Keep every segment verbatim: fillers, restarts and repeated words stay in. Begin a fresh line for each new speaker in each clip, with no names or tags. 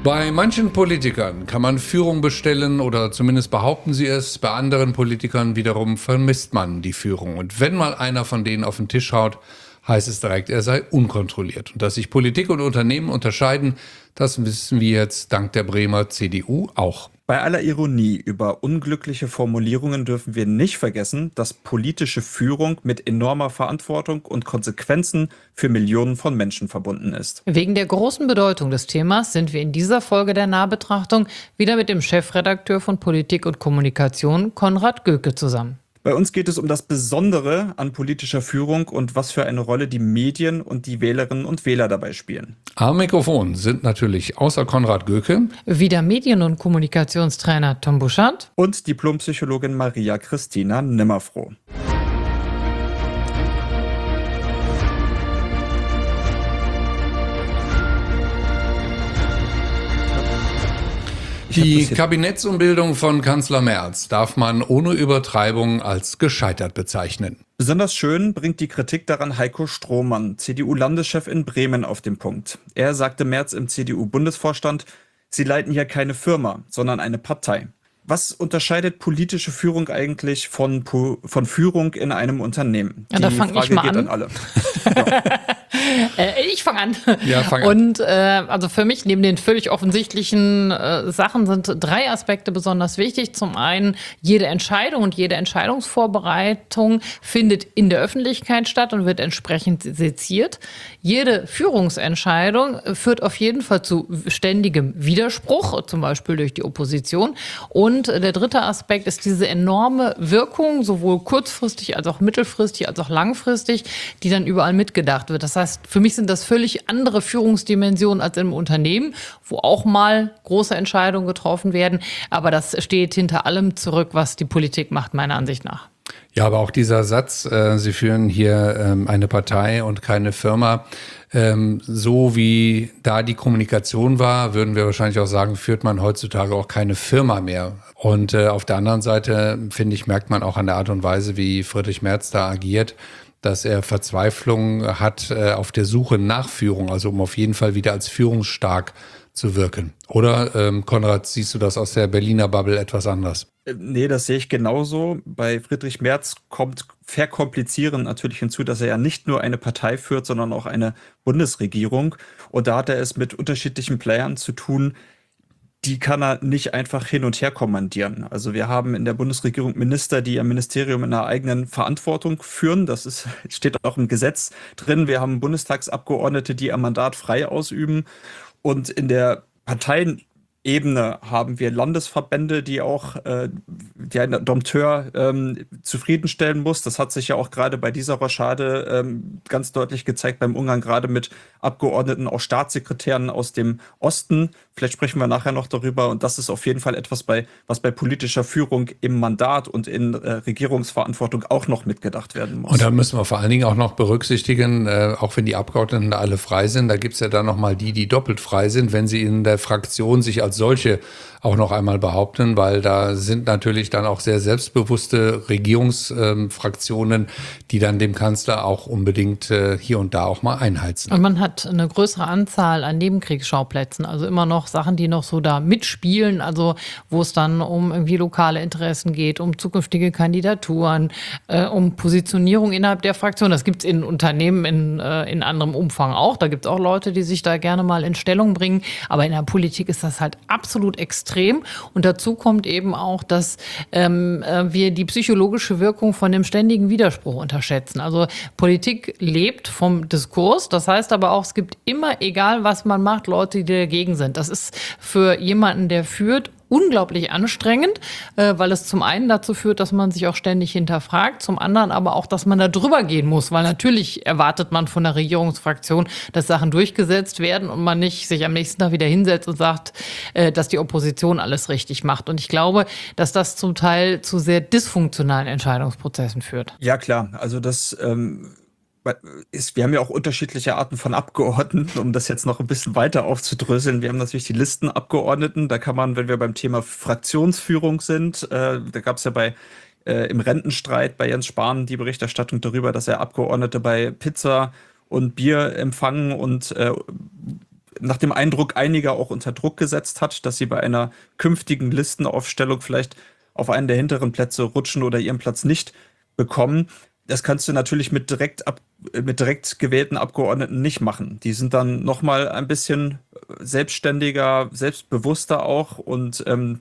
Bei manchen Politikern kann man Führung bestellen oder zumindest behaupten sie es. Bei anderen Politikern wiederum vermisst man die Führung. Und wenn mal einer von denen auf den Tisch haut, heißt es direkt, er sei unkontrolliert. Und dass sich Politik und Unternehmen unterscheiden, das wissen wir jetzt dank der Bremer C D U auch.
Bei aller Ironie über unglückliche Formulierungen dürfen wir nicht vergessen, dass politische Führung mit enormer Verantwortung und Konsequenzen für Millionen von Menschen verbunden ist.
Wegen der großen Bedeutung des Themas sind wir in dieser Folge der Nahbetrachtung wieder mit dem Chefredakteur von Politik und Kommunikation, Konrad Göke, zusammen.
Bei uns geht es um das Besondere an politischer Führung und was für eine Rolle die Medien und die Wählerinnen und Wähler dabei spielen.
Am Mikrofon sind natürlich außer Konrad Göke
wieder Medien- und Kommunikationstrainer Tom Buschardt
und Diplompsychologin Maria Christina Nimmerfroh.
Die Kabinettsumbildung von Kanzler Merz darf man ohne Übertreibung als gescheitert bezeichnen.
Besonders schön bringt die Kritik daran Heiko Strohmann, C D U-Landeschef in Bremen, auf den Punkt. Er sagte Merz im C D U-Bundesvorstand, sie leiten hier keine Firma, sondern eine Partei. Was unterscheidet politische Führung eigentlich von, von Führung in einem Unternehmen?
Ja, da
die
fang
Frage
ich mal
geht
an.
an alle. Ja.
Äh, ich fange an.
Ja, fang an.
Und äh, also für mich neben den völlig offensichtlichen äh, Sachen sind drei Aspekte besonders wichtig. Zum einen, jede Entscheidung und jede Entscheidungsvorbereitung findet in der Öffentlichkeit statt und wird entsprechend seziert. Jede Führungsentscheidung führt auf jeden Fall zu ständigem Widerspruch, zum Beispiel durch die Opposition. Und der dritte Aspekt ist diese enorme Wirkung, sowohl kurzfristig als auch mittelfristig als auch langfristig, die dann überall mitgedacht wird. Das heißt, für mich sind das völlig andere Führungsdimensionen als im Unternehmen, wo auch mal große Entscheidungen getroffen werden. Aber das steht hinter allem zurück, was die Politik macht, meiner Ansicht nach.
Ja, aber auch dieser Satz, äh, Sie führen hier ähm, eine Partei und keine Firma, ähm, so wie da die Kommunikation war, würden wir wahrscheinlich auch sagen, führt man heutzutage auch keine Firma mehr. Und äh, auf der anderen Seite, finde ich, merkt man auch an der Art und Weise, wie Friedrich Merz da agiert, dass er Verzweiflung hat äh, auf der Suche nach Führung, also um auf jeden Fall wieder als führungsstark zu wirken. Oder, ähm, Konrad, siehst du das aus der Berliner Bubble etwas anders?
Nee, das sehe ich genauso. Bei Friedrich Merz kommt verkomplizierend natürlich hinzu, dass er ja nicht nur eine Partei führt, sondern auch eine Bundesregierung. Und da hat er es mit unterschiedlichen Playern zu tun, die kann er nicht einfach hin und her kommandieren. Also wir haben in der Bundesregierung Minister, die ihr Ministerium in einer eigenen Verantwortung führen. Das ist, steht auch im Gesetz drin. Wir haben Bundestagsabgeordnete, die ihr Mandat frei ausüben. Und in der Parteienebene haben wir Landesverbände, die auch äh, die ein Dompteur ähm, zufriedenstellen muss. Das hat sich ja auch gerade bei dieser Rochade ähm, ganz deutlich gezeigt beim Umgang gerade mit Abgeordneten, auch Staatssekretären aus dem Osten. Vielleicht sprechen wir nachher noch darüber. Und das ist auf jeden Fall etwas, bei, was bei politischer Führung im Mandat und in äh, Regierungsverantwortung auch noch mitgedacht werden muss.
Und da müssen wir vor allen Dingen auch noch berücksichtigen, äh, auch wenn die Abgeordneten da alle frei sind, da gibt's ja dann nochmal die, die doppelt frei sind, wenn sie in der Fraktion sich als solche auch noch einmal behaupten, weil da sind natürlich dann auch sehr selbstbewusste Regierungsfraktionen, ähm, die dann dem Kanzler auch unbedingt äh, hier und da auch mal einheizen.
Und man hat eine größere Anzahl an Nebenkriegsschauplätzen, also immer noch Sachen, die noch so da mitspielen, also wo es dann um irgendwie lokale Interessen geht, um zukünftige Kandidaturen, äh, um Positionierung innerhalb der Fraktion. Das gibt's in Unternehmen in, äh, in anderem Umfang auch. Da gibt's auch Leute, die sich da gerne mal in Stellung bringen. Aber in der Politik ist das halt absolut extrem. Und dazu kommt eben auch, dass ähm, wir die psychologische Wirkung von dem ständigen Widerspruch unterschätzen. Also Politik lebt vom Diskurs. Das heißt aber auch, es gibt immer, egal was man macht, Leute, die dagegen sind. Das ist für jemanden, der führt, unglaublich anstrengend, äh, weil es zum einen dazu führt, dass man sich auch ständig hinterfragt, zum anderen aber auch, dass man da drüber gehen muss, weil natürlich erwartet man von der Regierungsfraktion, dass Sachen durchgesetzt werden und man nicht sich am nächsten Tag wieder hinsetzt und sagt, äh, dass die Opposition alles richtig macht. Und ich glaube, dass das zum Teil zu sehr dysfunktionalen Entscheidungsprozessen führt.
Ja, klar. Also das ähm Ist, wir haben ja auch unterschiedliche Arten von Abgeordneten, um das jetzt noch ein bisschen weiter aufzudröseln. Wir haben natürlich die Listenabgeordneten. Da kann man, wenn wir beim Thema Fraktionsführung sind, äh, da gab es ja bei äh, im Rentenstreit bei Jens Spahn die Berichterstattung darüber, dass er Abgeordnete bei Pizza und Bier empfangen und äh, nach dem Eindruck einiger auch unter Druck gesetzt hat, dass sie bei einer künftigen Listenaufstellung vielleicht auf einen der hinteren Plätze rutschen oder ihren Platz nicht bekommen. Das kannst du natürlich mit direkt, ab, mit direkt gewählten Abgeordneten nicht machen. Die sind dann nochmal ein bisschen selbstständiger, selbstbewusster auch und ähm,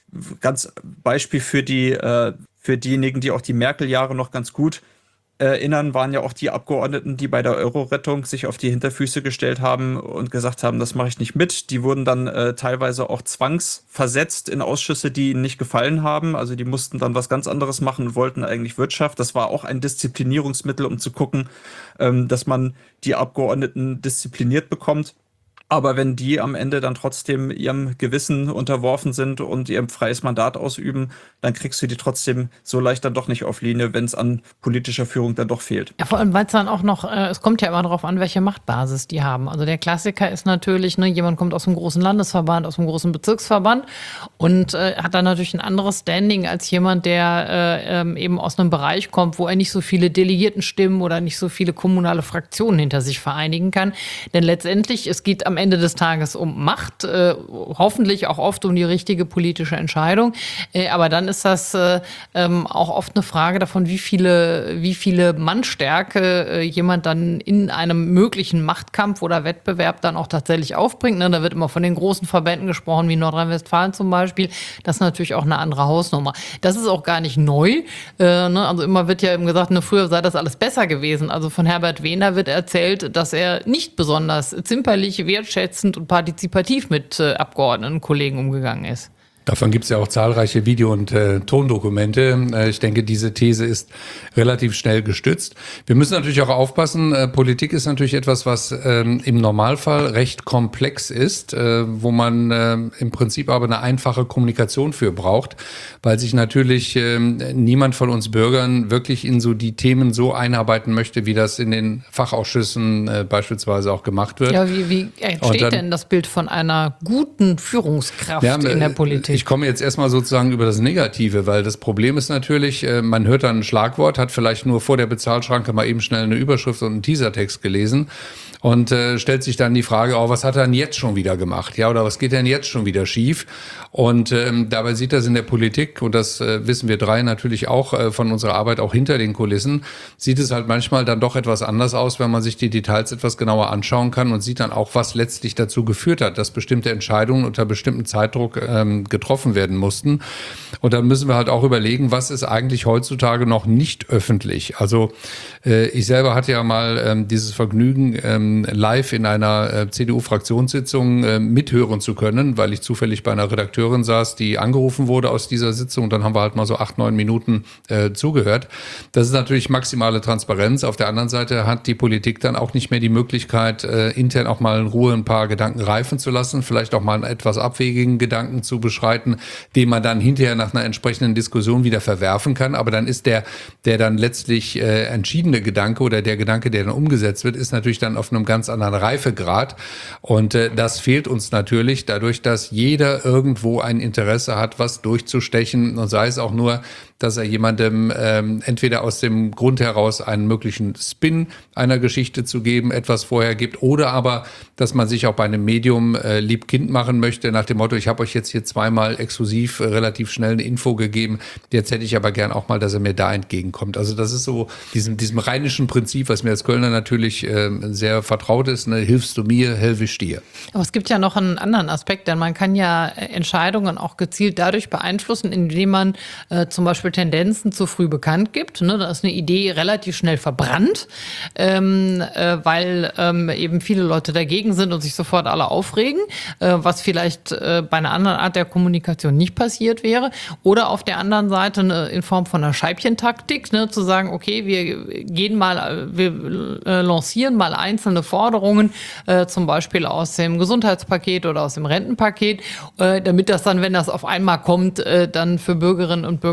ganz Beispiel für die, äh, für diejenigen, die auch die Merkel-Jahre noch ganz gut erinnern, waren ja auch die Abgeordneten, die bei der Euro-Rettung sich auf die Hinterfüße gestellt haben und gesagt haben, das mache ich nicht mit. Die wurden dann äh, teilweise auch zwangsversetzt in Ausschüsse, die ihnen nicht gefallen haben. Also die mussten dann was ganz anderes machen und wollten eigentlich Wirtschaft. Das war auch ein Disziplinierungsmittel, um zu gucken, ähm, dass man die Abgeordneten diszipliniert bekommt. Aber wenn die am Ende dann trotzdem ihrem Gewissen unterworfen sind und ihr freies Mandat ausüben, dann kriegst du die trotzdem so leicht dann doch nicht auf Linie, wenn es an politischer Führung dann doch fehlt.
Ja, vor allem, weil es dann auch noch, äh, es kommt ja immer darauf an, welche Machtbasis die haben. Also der Klassiker ist natürlich, ne, jemand kommt aus einem großen Landesverband, aus einem großen Bezirksverband und äh, hat dann natürlich ein anderes Standing als jemand, der äh, ähm, eben aus einem Bereich kommt, wo er nicht so viele Delegiertenstimmen oder nicht so viele kommunale Fraktionen hinter sich vereinigen kann. Denn letztendlich, es geht am Ende des Tages um Macht, äh, hoffentlich auch oft um die richtige politische Entscheidung. Äh, aber dann ist das äh, ähm, auch oft eine Frage davon, wie viele, wie viele Mannstärke äh, jemand dann in einem möglichen Machtkampf oder Wettbewerb dann auch tatsächlich aufbringt. Ne? Da wird immer von den großen Verbänden gesprochen, wie Nordrhein-Westfalen zum Beispiel. Das ist natürlich auch eine andere Hausnummer. Das ist auch gar nicht neu. Äh, ne? Also immer wird ja eben gesagt, ne, früher sei das alles besser gewesen. Also von Herbert Wehner wird erzählt, dass er nicht besonders zimperlich, wertschätzend und partizipativ mit äh, Abgeordneten, Kollegen umgegangen ist.
Davon gibt es ja auch zahlreiche Video- und äh, Tondokumente. Äh, ich denke, diese These ist relativ schnell gestützt. Wir müssen natürlich auch aufpassen, äh, Politik ist natürlich etwas, was ähm, im Normalfall recht komplex ist, äh, wo man äh, im Prinzip aber eine einfache Kommunikation für braucht, weil sich natürlich äh, niemand von uns Bürgern wirklich in so die Themen so einarbeiten möchte, wie das in den Fachausschüssen äh, beispielsweise auch gemacht wird.
Ja, wie, wie entsteht dann, denn das Bild von einer guten Führungskraft ja, in der Politik?
Ich komme jetzt erstmal sozusagen über das Negative, weil das Problem ist natürlich, man hört dann ein Schlagwort, hat vielleicht nur vor der Bezahlschranke mal eben schnell eine Überschrift und einen Teasertext gelesen und äh, stellt sich dann die Frage, oh, was hat er denn jetzt schon wieder gemacht? Ja, oder was geht denn jetzt schon wieder schief? Und ähm, dabei sieht das in der Politik, und das äh, wissen wir drei natürlich auch äh, von unserer Arbeit auch hinter den Kulissen, sieht es halt manchmal dann doch etwas anders aus, wenn man sich die Details etwas genauer anschauen kann und sieht dann auch, was letztlich dazu geführt hat, dass bestimmte Entscheidungen unter bestimmtem Zeitdruck ähm, getroffen werden mussten. Und dann müssen wir halt auch überlegen, was ist eigentlich heutzutage noch nicht öffentlich? Also äh, ich selber hatte ja mal ähm, dieses Vergnügen, ähm, live in einer äh, C D U-Fraktionssitzung äh, mithören zu können, weil ich zufällig bei einer Redakteurin saß, die angerufen wurde aus dieser Sitzung. Und dann haben wir halt mal so acht, neun Minuten äh, zugehört. Das ist natürlich maximale Transparenz. Auf der anderen Seite hat die Politik dann auch nicht mehr die Möglichkeit, äh, intern auch mal in Ruhe ein paar Gedanken reifen zu lassen, vielleicht auch mal einen etwas abwegigen Gedanken zu beschreiten, den man dann hinterher nach einer entsprechenden Diskussion wieder verwerfen kann. Aber dann ist der, der dann letztlich äh, entschiedene Gedanke oder der Gedanke, der dann umgesetzt wird, ist natürlich dann auf einem ganz anderen Reifegrad. Und äh, das fehlt uns natürlich dadurch, dass jeder irgendwo ein Interesse hat, was durchzustechen, und sei es auch nur, dass er jemandem ähm, entweder aus dem Grund heraus einen möglichen Spin einer Geschichte zu geben, etwas vorher gibt, oder aber, dass man sich auch bei einem Medium äh, lieb-kind machen möchte, nach dem Motto, ich habe euch jetzt hier zweimal exklusiv äh, relativ schnell eine Info gegeben, jetzt hätte ich aber gern auch mal, dass er mir da entgegenkommt. Also das ist so diesem, diesem rheinischen Prinzip, was mir als Kölner natürlich äh, sehr vertraut ist, ne? Hilfst du mir, helfe ich dir.
Aber es gibt ja noch einen anderen Aspekt, denn man kann ja Entscheidungen auch gezielt dadurch beeinflussen, indem man äh, zum Beispiel Tendenzen zu früh bekannt gibt. Ne? Da ist eine Idee relativ schnell verbrannt, ähm, äh, weil ähm, eben viele Leute dagegen sind und sich sofort alle aufregen, äh, was vielleicht äh, bei einer anderen Art der Kommunikation nicht passiert wäre. Oder auf der anderen Seite eine, in Form von einer Scheibchentaktik, ne? Zu sagen, okay, wir gehen mal, wir äh, lancieren mal einzelne Forderungen, äh, zum Beispiel aus dem Gesundheitspaket oder aus dem Rentenpaket, äh, damit das dann, wenn das auf einmal kommt, äh, dann für Bürgerinnen und Bürger nicht so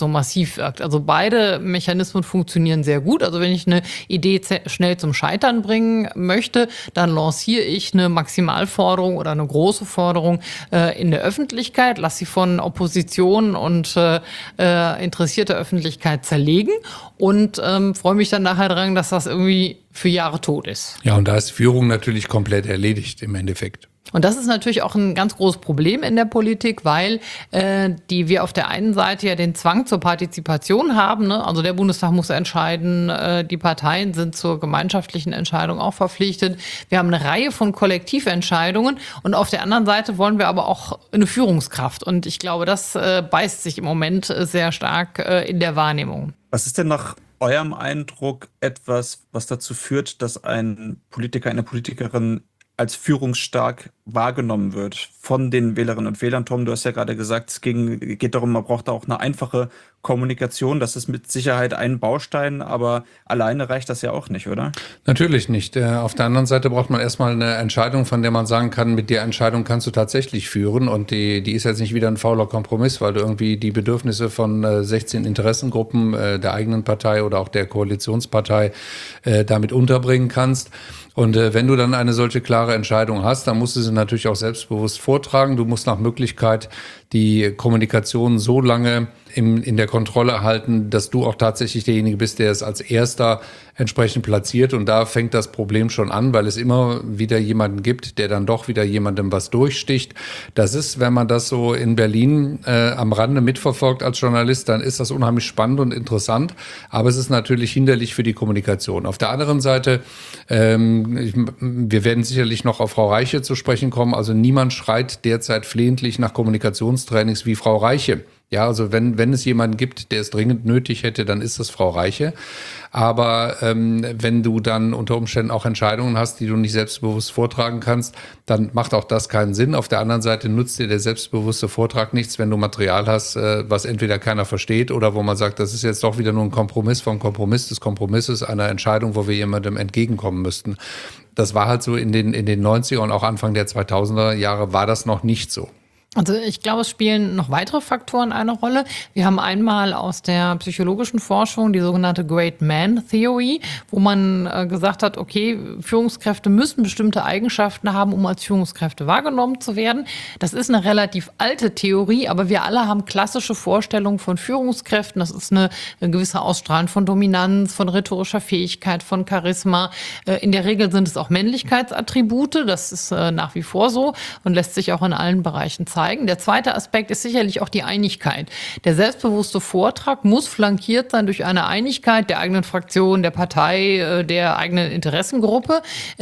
so massiv wirkt. Also beide Mechanismen funktionieren sehr gut. Also wenn ich eine Idee schnell zum Scheitern bringen möchte, dann lanciere ich eine Maximalforderung oder eine große Forderung äh, in der Öffentlichkeit, lasse sie von Opposition und äh, äh, interessierte Öffentlichkeit zerlegen und ähm, freue mich dann nachher dran, dass das irgendwie für Jahre tot ist.
Ja, und da ist Führung natürlich komplett erledigt im Endeffekt.
Und das ist natürlich auch ein ganz großes Problem in der Politik, weil äh, die wir auf der einen Seite ja den Zwang zur Partizipation haben, ne? Also der Bundestag muss entscheiden, äh, die Parteien sind zur gemeinschaftlichen Entscheidung auch verpflichtet. Wir haben eine Reihe von Kollektiventscheidungen und auf der anderen Seite wollen wir aber auch eine Führungskraft. Und ich glaube, das äh, beißt sich im Moment sehr stark äh, in der Wahrnehmung.
Was ist denn nach eurem Eindruck etwas, was dazu führt, dass ein Politiker, eine Politikerin als führungsstark wahrgenommen wird von den Wählerinnen und Wählern? Tom, du hast ja gerade gesagt, es ging, geht darum, man braucht da auch eine einfache Kommunikation. Das ist mit Sicherheit ein Baustein, aber alleine reicht das ja auch nicht, oder?
Natürlich nicht. Äh, Auf der anderen Seite braucht man erstmal eine Entscheidung, von der man sagen kann, mit der Entscheidung kannst du tatsächlich führen. Und die, die ist jetzt nicht wieder ein fauler Kompromiss, weil du irgendwie die Bedürfnisse von äh, sechzehn Interessengruppen äh, der eigenen Partei oder auch der Koalitionspartei äh, damit unterbringen kannst. Und äh, wenn du dann eine solche klare Entscheidung hast, dann musst du sie natürlich auch selbstbewusst vortragen. Du musst nach Möglichkeit die Kommunikation so lange im, in der Kontrolle halten, dass du auch tatsächlich derjenige bist, der es als erster entsprechend platziert. Und da fängt das Problem schon an, weil es immer wieder jemanden gibt, der dann doch wieder jemandem was durchsticht. Das ist, wenn man das so in Berlin äh, am Rande mitverfolgt als Journalist, dann ist das unheimlich spannend und interessant. Aber es ist natürlich hinderlich für die Kommunikation. Auf der anderen Seite, ähm, ich, wir werden sicherlich noch auf Frau Reiche zu sprechen kommen. Also niemand schreit derzeit flehentlich nach Kommunikationstrainings wie Frau Reiche. Ja, also wenn, wenn es jemanden gibt, der es dringend nötig hätte, dann ist das Frau Reiche. Aber ähm, wenn du dann unter Umständen auch Entscheidungen hast, die du nicht selbstbewusst vortragen kannst, dann macht auch das keinen Sinn. Auf der anderen Seite nutzt dir der selbstbewusste Vortrag nichts, wenn du Material hast, äh, was entweder keiner versteht oder wo man sagt, das ist jetzt doch wieder nur ein Kompromiss vom Kompromiss des Kompromisses, einer Entscheidung, wo wir jemandem entgegenkommen müssten. Das war halt so in den, in den neunziger und auch Anfang der zweitausender Jahre war das noch nicht so.
Also ich glaube, es spielen noch weitere Faktoren eine Rolle. Wir haben einmal aus der psychologischen Forschung die sogenannte Great Man Theory, wo man äh, gesagt hat, okay, Führungskräfte müssen bestimmte Eigenschaften haben, um als Führungskräfte wahrgenommen zu werden. Das ist eine relativ alte Theorie, aber wir alle haben klassische Vorstellungen von Führungskräften. Das ist eine, eine gewisse Ausstrahlung von Dominanz, von rhetorischer Fähigkeit, von Charisma. Äh, in der Regel sind es auch Männlichkeitsattribute. Das ist äh, nach wie vor so und lässt sich auch in allen Bereichen zeigen. Der zweite Aspekt ist sicherlich auch die Einigkeit. Der selbstbewusste Vortrag muss flankiert sein durch eine Einigkeit der eigenen Fraktion, der Partei, der eigenen Interessengruppe,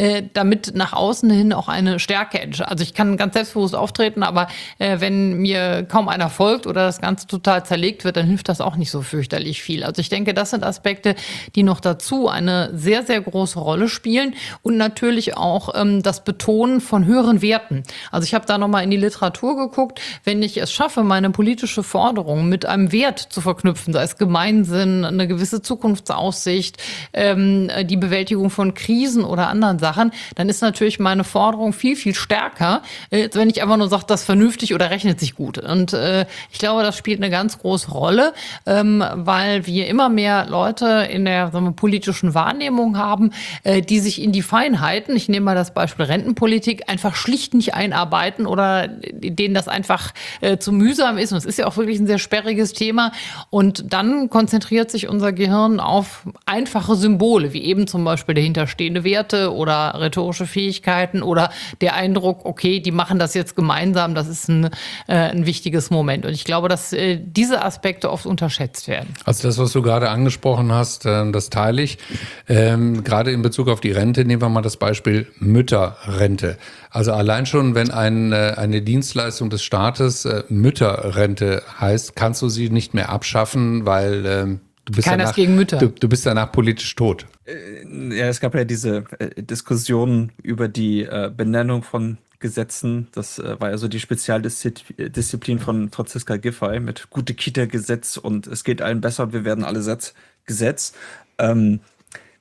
damit nach außen hin auch eine Stärke entsteht. Also ich kann ganz selbstbewusst auftreten, aber wenn mir kaum einer folgt oder das Ganze total zerlegt wird, dann hilft das auch nicht so fürchterlich viel. Also ich denke, das sind Aspekte, die noch dazu eine sehr, sehr große Rolle spielen und natürlich auch ähm, das Betonen von höheren Werten. Also ich habe da nochmal in die Literatur geguckt, wenn ich es schaffe, meine politische Forderung mit einem Wert zu verknüpfen, sei es Gemeinsinn, eine gewisse Zukunftsaussicht, ähm, die Bewältigung von Krisen oder anderen Sachen, dann ist natürlich meine Forderung viel, viel stärker, als wenn ich einfach nur sage, das ist vernünftig oder rechnet sich gut. Und äh, ich glaube, das spielt eine ganz große Rolle, ähm, weil wir immer mehr Leute in der sagen wir, politischen Wahrnehmung haben, äh, die sich in die Feinheiten, ich nehme mal das Beispiel Rentenpolitik, einfach schlicht nicht einarbeiten oder denen das einfach äh, zu mühsam ist. Und es ist ja auch wirklich ein sehr sperriges Thema. Und dann konzentriert sich unser Gehirn auf einfache Symbole, wie eben zum Beispiel dahinterstehende Werte oder rhetorische Fähigkeiten oder der Eindruck, okay, die machen das jetzt gemeinsam. Das ist ein, äh, ein wichtiges Moment. Und ich glaube, dass äh, diese Aspekte oft unterschätzt werden.
Also das, was du gerade angesprochen hast, äh, das teile ich. Ähm, gerade in Bezug auf die Rente nehmen wir mal das Beispiel Mütterrente. Also allein schon, wenn ein, äh, eine Dienstleistung des Staates äh, Mütterrente heißt, kannst du sie nicht mehr abschaffen, weil ähm, du bist
Keiner
danach,
ist gegen Mütter.
Du, du bist danach politisch tot.
Ja, es gab ja diese äh, Diskussion über die äh, Benennung von Gesetzen. Das äh, war ja so die Spezialdisziplin von Franziska Giffey mit Gute-Kita-Gesetz und es geht allen besser und wir werden alle Setz Gesetz. Ähm,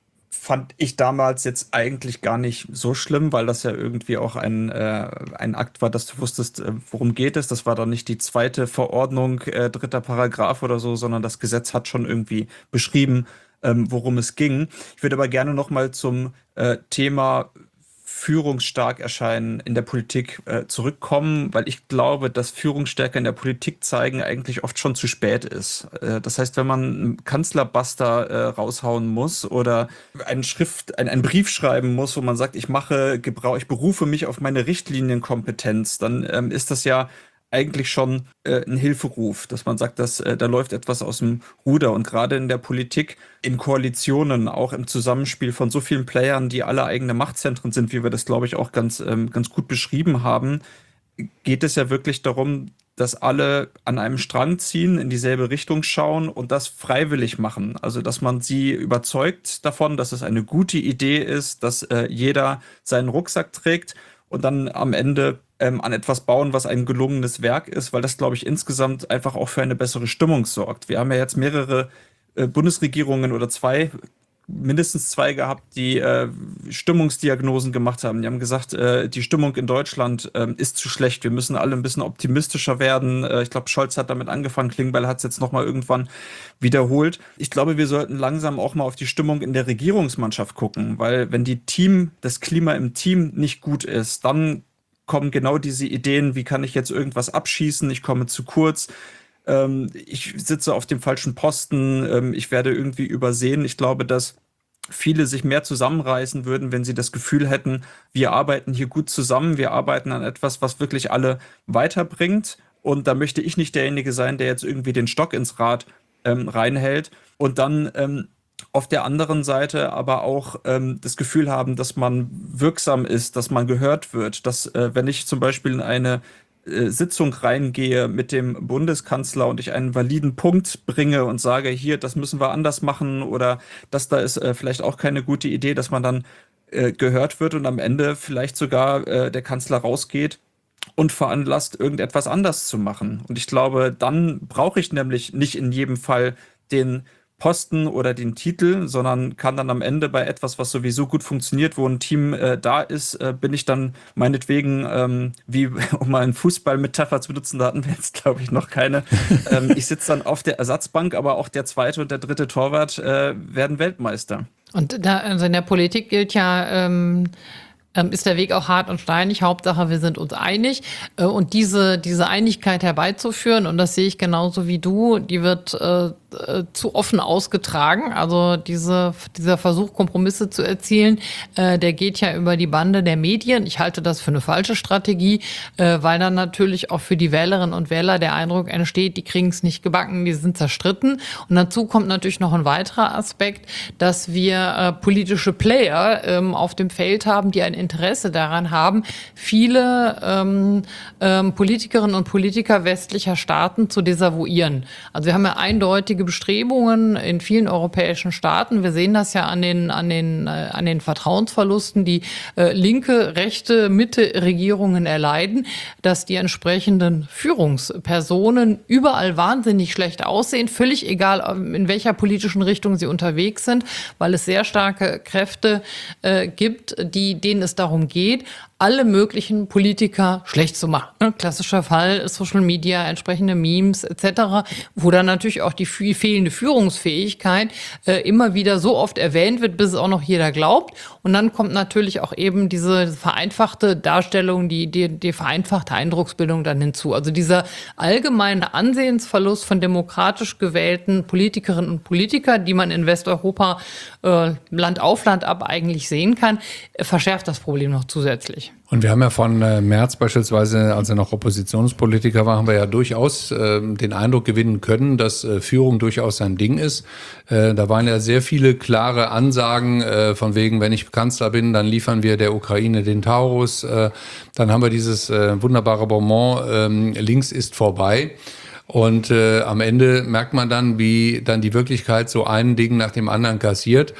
fand ich damals jetzt eigentlich gar nicht so schlimm, weil das ja irgendwie auch ein, äh, ein Akt war, dass du wusstest, äh, worum geht es. Das war dann nicht die zweite Verordnung, äh, dritter Paragraph oder so, sondern das Gesetz hat schon irgendwie beschrieben, ähm, worum es ging. Ich würde aber gerne noch mal zum äh, Thema führungsstark erscheinen in der Politik äh, zurückkommen, weil ich glaube, dass Führungsstärke in der Politik zeigen eigentlich oft schon zu spät ist. Äh, das heißt, wenn man einen Kanzlerbuster äh, raushauen muss oder einen Schrift, ein, einen Brief schreiben muss, wo man sagt, ich mache Gebrauch, ich berufe mich auf meine Richtlinienkompetenz, dann ähm, ist das ja eigentlich schon äh, ein Hilferuf, dass man sagt, dass äh, da läuft etwas aus dem Ruder. Und gerade in der Politik, in Koalitionen, auch im Zusammenspiel von so vielen Playern, die alle eigene Machtzentren sind, wie wir das, glaube ich, auch ganz, ähm, ganz gut beschrieben haben, geht es ja wirklich darum, dass alle an einem Strang ziehen, in dieselbe Richtung schauen und das freiwillig machen. Also, dass man sie überzeugt davon, dass es eine gute Idee ist, dass äh, jeder seinen Rucksack trägt und dann am Ende ähm, an etwas bauen, was ein gelungenes Werk ist, weil das, glaube ich, insgesamt einfach auch für eine bessere Stimmung sorgt. Wir haben ja jetzt mehrere äh, Bundesregierungen oder zwei, mindestens zwei gehabt, die äh, Stimmungsdiagnosen gemacht haben. Die haben gesagt, äh, die Stimmung in Deutschland äh, ist zu schlecht. Wir müssen alle ein bisschen optimistischer werden. Äh, ich glaube, Scholz hat damit angefangen. Klingbeil hat es jetzt nochmal irgendwann wiederholt. Ich glaube, wir sollten langsam auch mal auf die Stimmung in der Regierungsmannschaft gucken, weil wenn die Team, das Klima im Team nicht gut ist, dann kommen genau diese Ideen, wie kann ich jetzt irgendwas abschießen, ich komme zu kurz, ähm, ich sitze auf dem falschen Posten, ähm, ich werde irgendwie übersehen. Ich glaube, dass viele sich mehr zusammenreißen würden, wenn sie das Gefühl hätten, wir arbeiten hier gut zusammen, wir arbeiten an etwas, was wirklich alle weiterbringt. Und da möchte ich nicht derjenige sein, der jetzt irgendwie den Stock ins Rad ähm, reinhält. Und dann ähm, auf der anderen Seite aber auch ähm, das Gefühl haben, dass man wirksam ist, dass man gehört wird, dass äh, wenn ich zum Beispiel in eine äh, Sitzung reingehe mit dem Bundeskanzler und ich einen validen Punkt bringe und sage, hier, das müssen wir anders machen oder das da ist äh, vielleicht auch keine gute Idee, dass man dann äh, gehört wird und am Ende vielleicht sogar äh, der Kanzler rausgeht und veranlasst, irgendetwas anders zu machen. Und ich glaube, dann brauche ich nämlich nicht in jedem Fall den Posten oder den Titel, sondern kann dann am Ende bei etwas, was sowieso gut funktioniert, wo ein Team äh, da ist, äh, bin ich dann meinetwegen, ähm, wie um mal eine Fußballmetapher zu benutzen, da hatten wir jetzt, glaube ich, noch keine. ähm, ich sitze dann auf der Ersatzbank, aber auch der zweite und der dritte Torwart äh, werden Weltmeister.
Und da, also in der Politik gilt ja, ähm, ähm, ist der Weg auch hart und steinig. Hauptsache, wir sind uns einig. Äh, und diese, diese Einigkeit herbeizuführen, und das sehe ich genauso wie du, die wird äh, äh, zu offen ausgetragen. Also diese, dieser Versuch, Kompromisse zu erzielen, äh, der geht ja über die Bande der Medien. Ich halte das für eine falsche Strategie, äh, weil dann natürlich auch für die Wählerinnen und Wähler der Eindruck entsteht, die kriegen es nicht gebacken, die sind zerstritten. Und dazu kommt natürlich noch ein weiterer Aspekt, dass wir äh, politische Player ähm, auf dem Feld haben, die ein Interesse daran haben, viele ähm, ähm, Politikerinnen und Politiker westlicher Staaten zu desavouieren. Also wir haben ja eindeutige Bestrebungen in vielen europäischen Staaten. Wir sehen das ja an den, an den, äh, an den Vertrauensverlusten, die äh, linke, rechte, Mitte-Regierungen erleiden, dass die entsprechenden Führungspersonen überall wahnsinnig schlecht aussehen, völlig egal, in welcher politischen Richtung sie unterwegs sind, weil es sehr starke Kräfte äh, gibt, die, denen es darum geht, alle möglichen Politiker schlecht zu machen. Klassischer Fall ist Social Media, entsprechende Memes et cetera, wo dann natürlich auch die fehlende Führungsfähigkeit äh, immer wieder so oft erwähnt wird, bis es auch noch jeder glaubt. Und dann kommt natürlich auch eben diese vereinfachte Darstellung, die, die, die vereinfachte Eindrucksbildung dann hinzu. Also dieser allgemeine Ansehensverlust von demokratisch gewählten Politikerinnen und Politikern, die man in Westeuropa äh, Land auf Land ab eigentlich sehen kann, äh, verschärft das Problem noch zusätzlich.
Und wir haben ja von äh, Merz beispielsweise, als er noch Oppositionspolitiker war, haben wir ja durchaus äh, den Eindruck gewinnen können, dass äh, Führung durchaus sein Ding ist. Äh, da waren ja sehr viele klare Ansagen äh, von wegen, wenn ich Kanzler bin, dann liefern wir der Ukraine den Taurus. Äh, dann haben wir dieses äh, wunderbare Bonmot, äh, links ist vorbei. Und äh, am Ende merkt man dann, wie dann die Wirklichkeit so ein Ding nach dem anderen kassiert.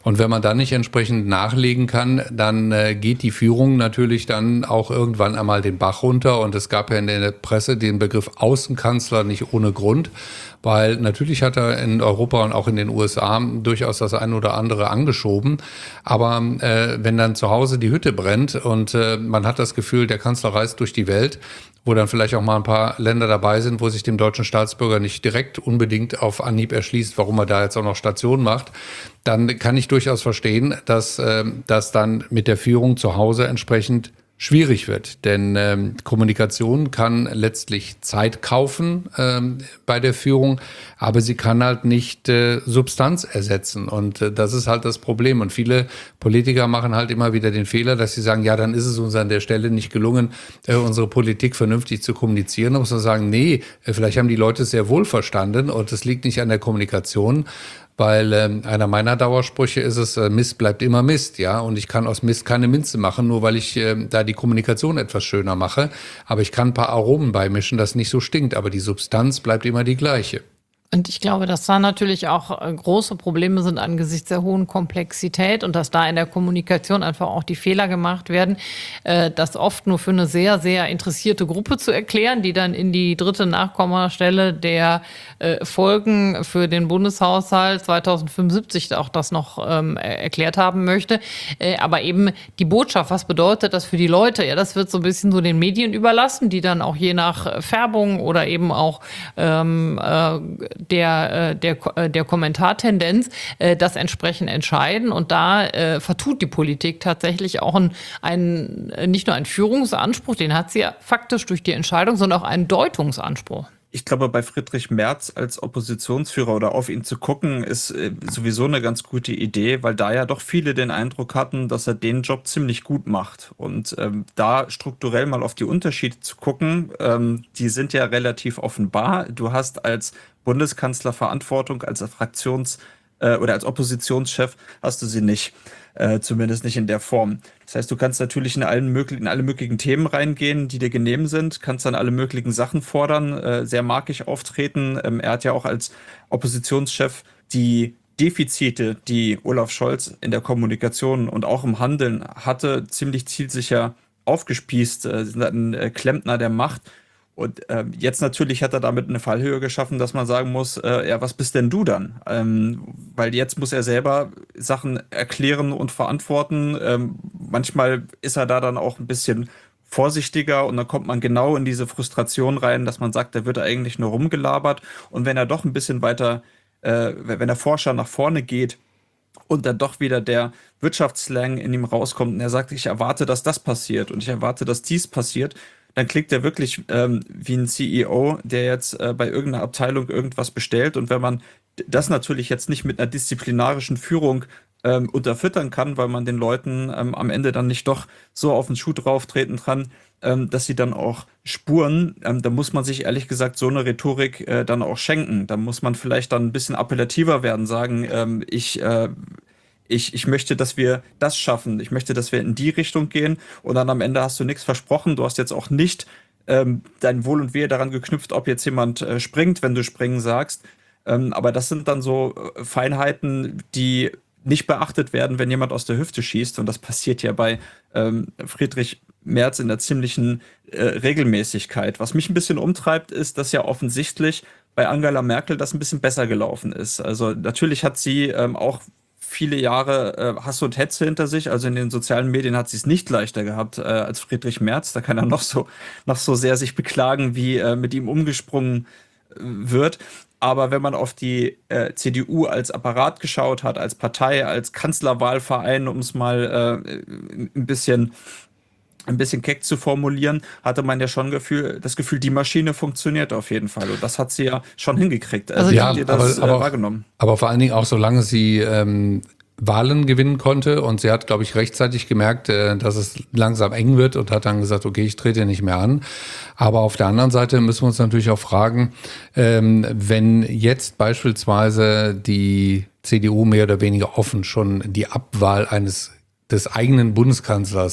Und wenn man dann nicht entsprechend nachlegen kann, dann äh, geht die Führung natürlich dann auch irgendwann einmal den Bach runter. Und es gab ja in der Presse den Begriff Außenkanzler nicht ohne Grund, weil natürlich hat er in Europa und auch in den U S A durchaus das ein oder andere angeschoben. Aber äh, wenn dann zu Hause die Hütte brennt und äh, man hat das Gefühl, der Kanzler reist durch die Welt, wo dann vielleicht auch mal ein paar Länder dabei sind, wo sich dem deutschen Staatsbürger nicht direkt unbedingt auf Anhieb erschließt, warum er da jetzt auch noch Station macht, dann kann ich durchaus verstehen, dass äh, das dann mit der Führung zu Hause entsprechend schwierig wird. Denn ähm, Kommunikation kann letztlich Zeit kaufen ähm, bei der Führung, aber sie kann halt nicht äh, Substanz ersetzen. Und äh, das ist halt das Problem. Und viele Politiker machen halt immer wieder den Fehler, dass sie sagen, ja, dann ist es uns an der Stelle nicht gelungen, äh, unsere Politik vernünftig zu kommunizieren. Da muss man sagen, nee, äh, vielleicht haben die Leute es sehr wohl verstanden und es liegt nicht an der Kommunikation. Weil ähm, einer meiner Dauersprüche ist es, äh, Mist bleibt immer Mist, ja. Und ich kann aus Mist keine Minze machen, nur weil ich äh, da die Kommunikation etwas schöner mache. Aber ich kann ein paar Aromen beimischen, das nicht so stinkt. Aber die Substanz bleibt immer die gleiche.
Und ich glaube, dass da natürlich auch äh, große Probleme sind angesichts der hohen Komplexität und dass da in der Kommunikation einfach auch die Fehler gemacht werden, äh, das oft nur für eine sehr, sehr interessierte Gruppe zu erklären, die dann in die dritte Nachkommastelle der äh, Folgen für den Bundeshaushalt zweitausendfünfundsiebzig auch das noch ähm, erklärt haben möchte. Äh, aber eben die Botschaft, was bedeutet das für die Leute? Ja, das wird so ein bisschen so den Medien überlassen, die dann auch je nach Färbung oder eben auch ähm, äh, der, der, der Kommentartendenz äh, das entsprechend entscheiden. Und da äh, vertut die Politik tatsächlich auch ein, ein, nicht nur einen Führungsanspruch, den hat sie ja faktisch durch die Entscheidung, sondern auch einen Deutungsanspruch.
Ich glaube, bei Friedrich Merz als Oppositionsführer oder auf ihn zu gucken, ist äh, sowieso eine ganz gute Idee, weil da ja doch viele den Eindruck hatten, dass er den Job ziemlich gut macht. Und ähm, da strukturell mal auf die Unterschiede zu gucken, ähm, die sind ja relativ offenbar. Du hast als Bundeskanzler Verantwortung, als Fraktions- äh, oder als Oppositionschef hast du sie nicht. Äh, zumindest nicht in der Form. Das heißt, du kannst natürlich in, allen möglichen, in alle möglichen Themen reingehen, die dir genehm sind, kannst dann alle möglichen Sachen fordern, äh, sehr markig auftreten. Ähm, er hat ja auch als Oppositionschef die Defizite, die Olaf Scholz in der Kommunikation und auch im Handeln hatte, ziemlich zielsicher aufgespießt, äh, sind ein äh, Klempner der Macht. Und äh, jetzt natürlich hat er damit eine Fallhöhe geschaffen, dass man sagen muss, äh, ja, was bist denn du dann? Ähm, weil jetzt muss er selber Sachen erklären und verantworten. Ähm, manchmal ist er da dann auch ein bisschen vorsichtiger und dann kommt man genau in diese Frustration rein, dass man sagt, da wird er eigentlich nur rumgelabert. Und wenn er doch ein bisschen weiter, äh, wenn der Forscher nach vorne geht und dann doch wieder der Wirtschaftsslang in ihm rauskommt und er sagt, ich erwarte, dass das passiert und ich erwarte, dass dies passiert, dann klingt er wirklich ähm, wie ein C E O, der jetzt äh, bei irgendeiner Abteilung irgendwas bestellt. Und wenn man das natürlich jetzt nicht mit einer disziplinarischen Führung ähm, unterfüttern kann, weil man den Leuten ähm, am Ende dann nicht doch so auf den Schuh drauf treten kann, ähm, dass sie dann auch spuren, ähm, da muss man sich ehrlich gesagt so eine Rhetorik äh, dann auch schenken. Da muss man vielleicht dann ein bisschen appellativer werden, sagen, ähm, ich... Äh, Ich, ich möchte, dass wir das schaffen. Ich möchte, dass wir in die Richtung gehen. Und dann am Ende hast du nichts versprochen. Du hast jetzt auch nicht ähm, dein Wohl und Wehe daran geknüpft, ob jetzt jemand äh, springt, wenn du springen sagst. Ähm, aber das sind dann so äh, Feinheiten, die nicht beachtet werden, wenn jemand aus der Hüfte schießt. Und das passiert ja bei ähm, Friedrich Merz in der ziemlichen äh, Regelmäßigkeit. Was mich ein bisschen umtreibt, ist, dass ja offensichtlich bei Angela Merkel das ein bisschen besser gelaufen ist. Also natürlich hat sie ähm, auch viele Jahre äh, Hass und Hetze hinter sich. Also in den sozialen Medien hat sie es nicht leichter gehabt äh, als Friedrich Merz. Da kann er noch so, noch so sehr sich beklagen, wie äh, mit ihm umgesprungen äh, wird. Aber wenn man auf die äh, C D U als Apparat geschaut hat, als Partei, als Kanzlerwahlverein, um es mal äh, ein bisschen ein bisschen keck zu formulieren, hatte man ja schon Gefühl, das Gefühl, die Maschine funktioniert auf jeden Fall. Und das hat sie ja schon hingekriegt. Also,
Also ja,
habt ihr das
aber,
äh,
aber,
wahrgenommen?
Aber vor allen Dingen auch, solange sie ähm, Wahlen gewinnen konnte. Und sie hat, glaube ich, rechtzeitig gemerkt, äh, dass es langsam eng wird und hat dann gesagt, okay, ich trete nicht mehr an. Aber auf der anderen Seite müssen wir uns natürlich auch fragen, ähm, wenn jetzt beispielsweise die C D U mehr oder weniger offen schon die Abwahl eines des eigenen Bundeskanzlers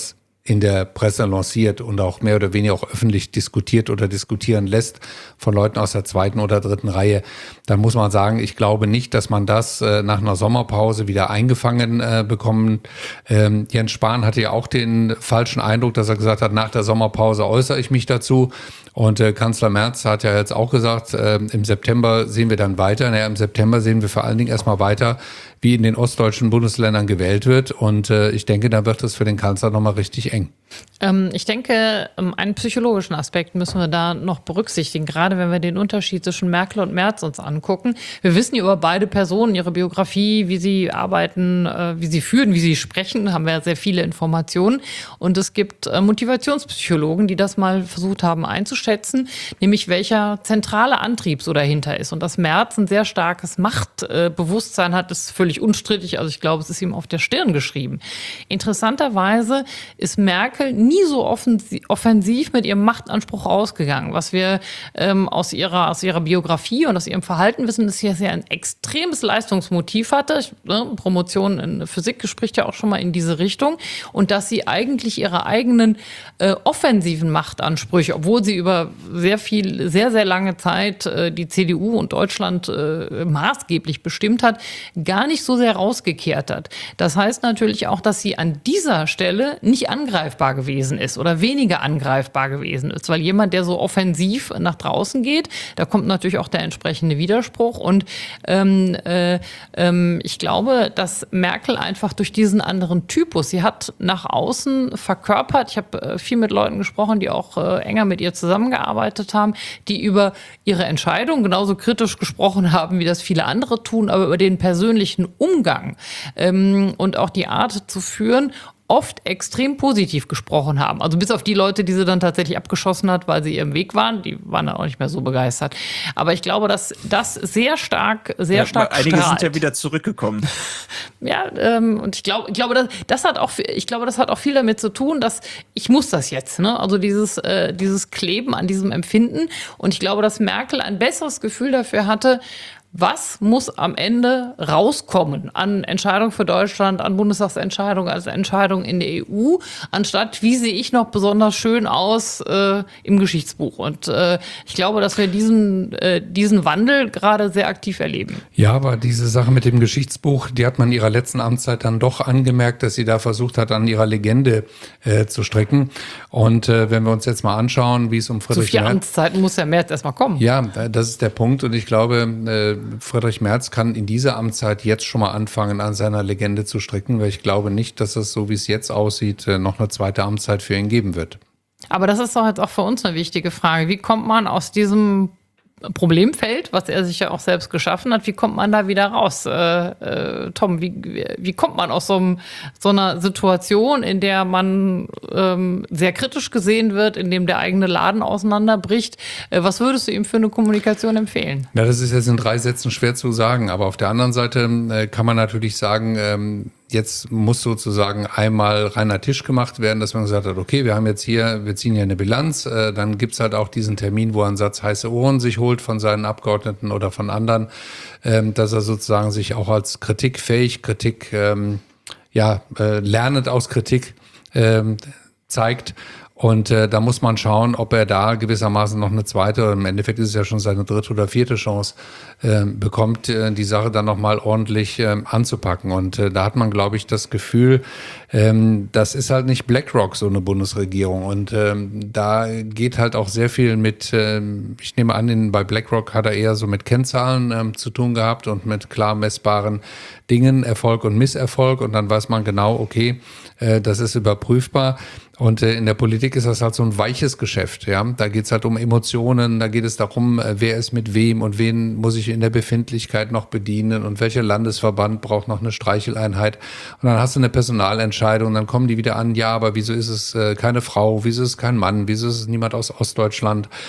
in der Presse lanciert und auch mehr oder weniger auch öffentlich diskutiert oder diskutieren lässt von Leuten aus der zweiten oder dritten Reihe, dann muss man sagen, ich glaube nicht, dass man das äh, nach einer Sommerpause wieder eingefangen äh, bekommt. Ähm, Jens Spahn hatte ja auch den falschen Eindruck, dass er gesagt hat, nach der Sommerpause äußere ich mich dazu. Und äh, Kanzler Merz hat ja jetzt auch gesagt, äh, im September sehen wir dann weiter. Naja, im September sehen wir vor allen Dingen erstmal weiter, wie in den ostdeutschen Bundesländern gewählt wird. Und äh, ich denke, da wird es für den Kanzler nochmal richtig eng.
Ähm, ich denke, einen psychologischen Aspekt müssen wir da noch berücksichtigen, gerade wenn wir den Unterschied zwischen Merkel und Merz uns angucken. Wir wissen über beide Personen, ihre Biografie, wie sie arbeiten, äh, wie sie führen, wie sie sprechen, haben wir ja sehr viele Informationen. Und es gibt äh, Motivationspsychologen, die das mal versucht haben einzuschätzen, nämlich welcher zentrale Antrieb so dahinter ist. Und dass Merz ein sehr starkes Machtbewusstsein hat, ist völlig unstrittig. Also ich glaube, es ist ihm auf der Stirn geschrieben. Interessanterweise ist Merkel nie so offensiv mit ihrem Machtanspruch ausgegangen. Was wir ähm, aus ihrer, aus ihrer Biografie und aus ihrem Verhalten wissen, ist, dass sie ein extremes Leistungsmotiv hatte. Ich, ne, Promotion in Physik spricht ja auch schon mal in diese Richtung. Und dass sie eigentlich ihre eigenen äh, offensiven Machtansprüche, obwohl sie über sehr viel, sehr, sehr lange Zeit äh, die C D U und Deutschland äh, maßgeblich bestimmt hat, gar nicht so sehr rausgekehrt hat. Das heißt natürlich auch, dass sie an dieser Stelle nicht angreifbar gewesen ist oder weniger angreifbar gewesen ist, weil jemand, der so offensiv nach draußen geht, da kommt natürlich auch der entsprechende Widerspruch. Und ähm, äh, ähm, ich glaube, dass Merkel einfach durch diesen anderen Typus, sie hat nach außen verkörpert, ich habe äh, viel mit Leuten gesprochen, die auch äh, enger mit ihr zusammengearbeitet haben, die über ihre Entscheidung genauso kritisch gesprochen haben, wie das viele andere tun, aber über den persönlichen Umgang ähm, und auch die Art zu führen, oft extrem positiv gesprochen haben. Also bis auf die Leute, die sie dann tatsächlich abgeschossen hat, weil sie ihrem Weg waren, die waren dann auch nicht mehr so begeistert. Aber ich glaube, dass das sehr stark, sehr ja, stark
einige
strahlt.
sind ja wieder zurückgekommen.
Ja, ähm, und ich glaube, ich glaube, das, das hat auch, ich glaube, das hat auch viel damit zu tun, dass ich muss das jetzt, ne? Also dieses, äh, dieses Kleben an diesem Empfinden. Und ich glaube, dass Merkel ein besseres Gefühl dafür hatte, was muss am Ende rauskommen an Entscheidungen für Deutschland, an Bundestagsentscheidungen, als Entscheidungen in der E U, anstatt wie sehe ich noch besonders schön aus äh, im Geschichtsbuch. Und äh, ich glaube, dass wir diesen, äh, diesen Wandel gerade sehr aktiv erleben.
Ja, aber diese Sache mit dem Geschichtsbuch, die hat man in ihrer letzten Amtszeit dann doch angemerkt, dass sie da versucht hat, an ihrer Legende äh, zu strecken. Und äh, wenn wir uns jetzt mal anschauen, wie es um Friedrich Merz...
Zu vier Amtszeiten muss ja Merz erstmal kommen.
Ja, das ist der Punkt. Und ich glaube, äh, Friedrich Merz kann in dieser Amtszeit jetzt schon mal anfangen, an seiner Legende zu stricken, weil ich glaube nicht, dass es, so wie es jetzt aussieht, noch eine zweite Amtszeit für ihn geben wird.
Aber das ist doch jetzt auch für uns eine wichtige Frage. Wie kommt man aus diesem Problemfeld, was er sich ja auch selbst geschaffen hat, wie kommt man da wieder raus? Äh, äh, Tom, wie, wie kommt man aus so, einem, so einer Situation, in der man ähm, sehr kritisch gesehen wird, in dem der eigene Laden auseinanderbricht? Äh, was würdest du ihm für eine Kommunikation empfehlen?
Ja, das ist jetzt in drei Sätzen schwer zu sagen, aber auf der anderen Seite äh, kann man natürlich sagen, ähm, jetzt muss sozusagen einmal reiner Tisch gemacht werden, dass man gesagt hat, okay, wir haben jetzt hier, wir ziehen hier eine Bilanz, äh, dann gibt's halt auch diesen Termin, wo er einen Satz heiße Ohren sich holt von seinen Abgeordneten oder von anderen, ähm, dass er sozusagen sich auch als kritikfähig, Kritik, ähm, ja, äh, lernend aus Kritik ähm, zeigt. Und äh, da muss man schauen, ob er da gewissermaßen noch eine zweite, im Endeffekt ist es ja schon seine dritte oder vierte Chance, äh, bekommt, äh, die Sache dann nochmal ordentlich äh, anzupacken. Und äh, da hat man, glaube ich, das Gefühl, ähm, das ist halt nicht BlackRock, so eine Bundesregierung. Und ähm, da geht halt auch sehr viel mit, ähm, ich nehme an, in, bei BlackRock hat er eher so mit Kennzahlen ähm, zu tun gehabt und mit klar messbaren Dingen, Erfolg und Misserfolg. Und dann weiß man genau, okay, äh, das ist überprüfbar. Und äh, in der Politik ist das halt so ein weiches Geschäft, ja. Da geht's halt um Emotionen, da geht es darum, äh, wer ist mit wem und wen muss ich in der Befindlichkeit noch bedienen und welcher Landesverband braucht noch eine Streicheleinheit. Und dann hast du eine Personalentscheidung, dann kommen die wieder an, ja, aber wieso ist es äh, keine Frau, wieso ist es kein Mann, wieso ist es niemand aus Ostdeutschland?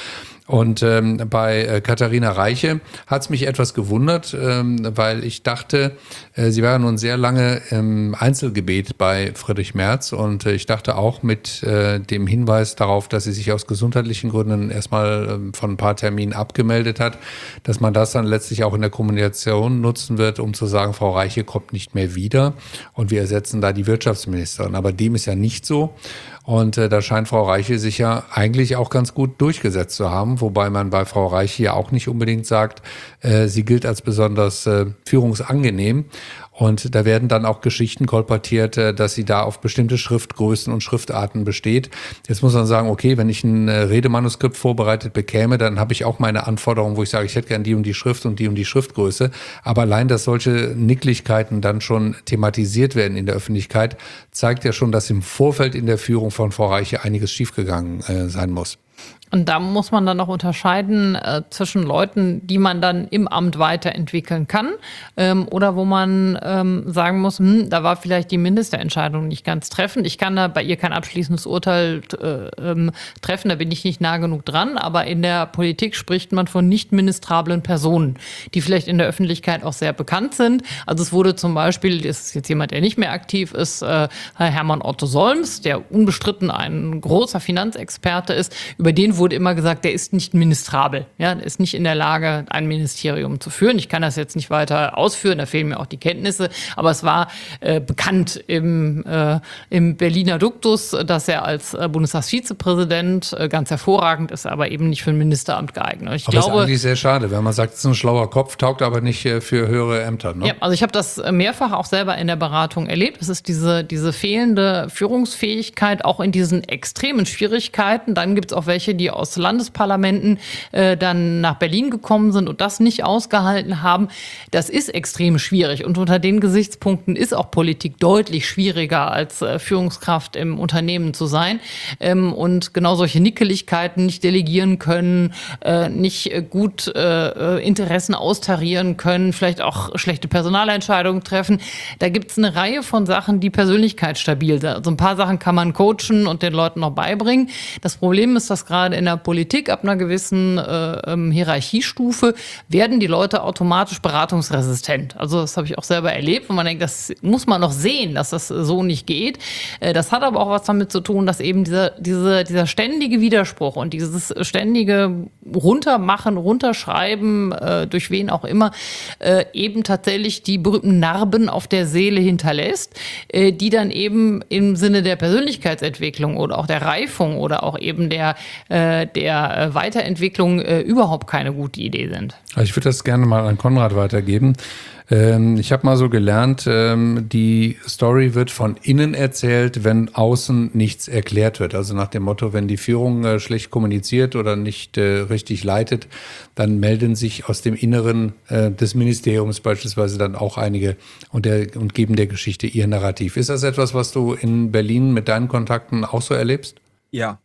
Und ähm, bei äh, Katharina Reiche hat es mich etwas gewundert, ähm, weil ich dachte, äh, sie war ja nun sehr lange im Einzelgebet bei Friedrich Merz und äh, ich dachte auch mit äh, dem Hinweis darauf, dass sie sich aus gesundheitlichen Gründen erstmal ähm, von ein paar Terminen abgemeldet hat, dass man das dann letztlich auch in der Kommunikation nutzen wird, um zu sagen, Frau Reiche kommt nicht mehr wieder und wir ersetzen da die Wirtschaftsministerin. Aber dem ist ja nicht so. Und äh, da scheint Frau Reiche sich ja eigentlich auch ganz gut durchgesetzt zu haben, wobei man bei Frau Reiche ja auch nicht unbedingt sagt, äh, sie gilt als besonders äh, führungsangenehm. Und da werden dann auch Geschichten kolportiert, äh, dass sie da auf bestimmte Schriftgrößen und Schriftarten besteht. Jetzt muss man sagen, okay, wenn ich ein äh, Redemanuskript vorbereitet bekäme, dann habe ich auch meine Anforderungen, wo ich sage, ich hätte gern die und die Schrift und die und die Schriftgröße. Aber allein, dass solche Nicklichkeiten dann schon thematisiert werden in der Öffentlichkeit, zeigt ja schon, dass im Vorfeld in der Führung von Frau Reiche einiges schiefgegangen äh, sein muss.
Und da muss man dann noch unterscheiden äh, zwischen Leuten, die man dann im Amt weiterentwickeln kann ähm, oder wo man ähm, sagen muss, hm, da war vielleicht die Ministerentscheidung nicht ganz treffend. Ich kann da bei ihr kein abschließendes Urteil äh, ähm, treffen, da bin ich nicht nah genug dran. Aber in der Politik spricht man von nicht ministrablen Personen, die vielleicht in der Öffentlichkeit auch sehr bekannt sind. Also es wurde zum Beispiel, das ist jetzt jemand, der nicht mehr aktiv ist, äh, Hermann Otto Solms, der unbestritten ein großer Finanzexperte ist, über den wurde immer gesagt, der ist nicht ministrabel. Ja, der ist nicht in der Lage, ein Ministerium zu führen. Ich kann das jetzt nicht weiter ausführen, da fehlen mir auch die Kenntnisse. Aber es war äh, bekannt im, äh, im Berliner Duktus, dass er als äh, Bundestagsvizepräsident äh, ganz hervorragend ist, aber eben nicht für ein Ministeramt geeignet. Ich
aber
glaube,
das ist eigentlich sehr schade, wenn man sagt, es ist ein schlauer Kopf, taugt aber nicht äh, für höhere Ämter. Ne?
Ja, also ich habe das mehrfach auch selber in der Beratung erlebt. Es ist diese, diese fehlende Führungsfähigkeit, auch in diesen extremen Schwierigkeiten. Dann gibt es auch welche, die aus Landesparlamenten äh, dann nach Berlin gekommen sind und das nicht ausgehalten haben. Das ist extrem schwierig. Und unter den Gesichtspunkten ist auch Politik deutlich schwieriger als äh, Führungskraft im Unternehmen zu sein. Ähm, und genau solche Nickeligkeiten, nicht delegieren können, äh, nicht äh, gut äh, Interessen austarieren können, vielleicht auch schlechte Personalentscheidungen treffen. Da gibt es eine Reihe von Sachen, die persönlichkeitsstabil sind. Also ein paar Sachen kann man coachen und den Leuten noch beibringen. Das Problem ist, dass gerade in der Politik ab einer gewissen äh, ähm, Hierarchiestufe werden die Leute automatisch beratungsresistent. Also das habe ich auch selber erlebt, wo man denkt, das muss man noch sehen, dass das so nicht geht. Äh, das hat aber auch was damit zu tun, dass eben dieser, diese, dieser ständige Widerspruch und dieses ständige Runtermachen, Runterschreiben, äh, durch wen auch immer, äh, eben tatsächlich die berühmten Narben auf der Seele hinterlässt, äh, die dann eben im Sinne der Persönlichkeitsentwicklung oder auch der Reifung oder auch eben der äh, der Weiterentwicklung äh, überhaupt keine gute Idee sind.
Ich würde das gerne mal an Konrad weitergeben. Ähm, ich habe mal so gelernt, ähm, die Story wird von innen erzählt, wenn außen nichts erklärt wird. Also nach dem Motto, wenn die Führung äh, schlecht kommuniziert oder nicht äh, richtig leitet, dann melden sich aus dem Inneren äh, des Ministeriums beispielsweise dann auch einige und, der, und geben der Geschichte ihr Narrativ. Ist das etwas, was du in Berlin mit deinen Kontakten auch so erlebst?
Ja,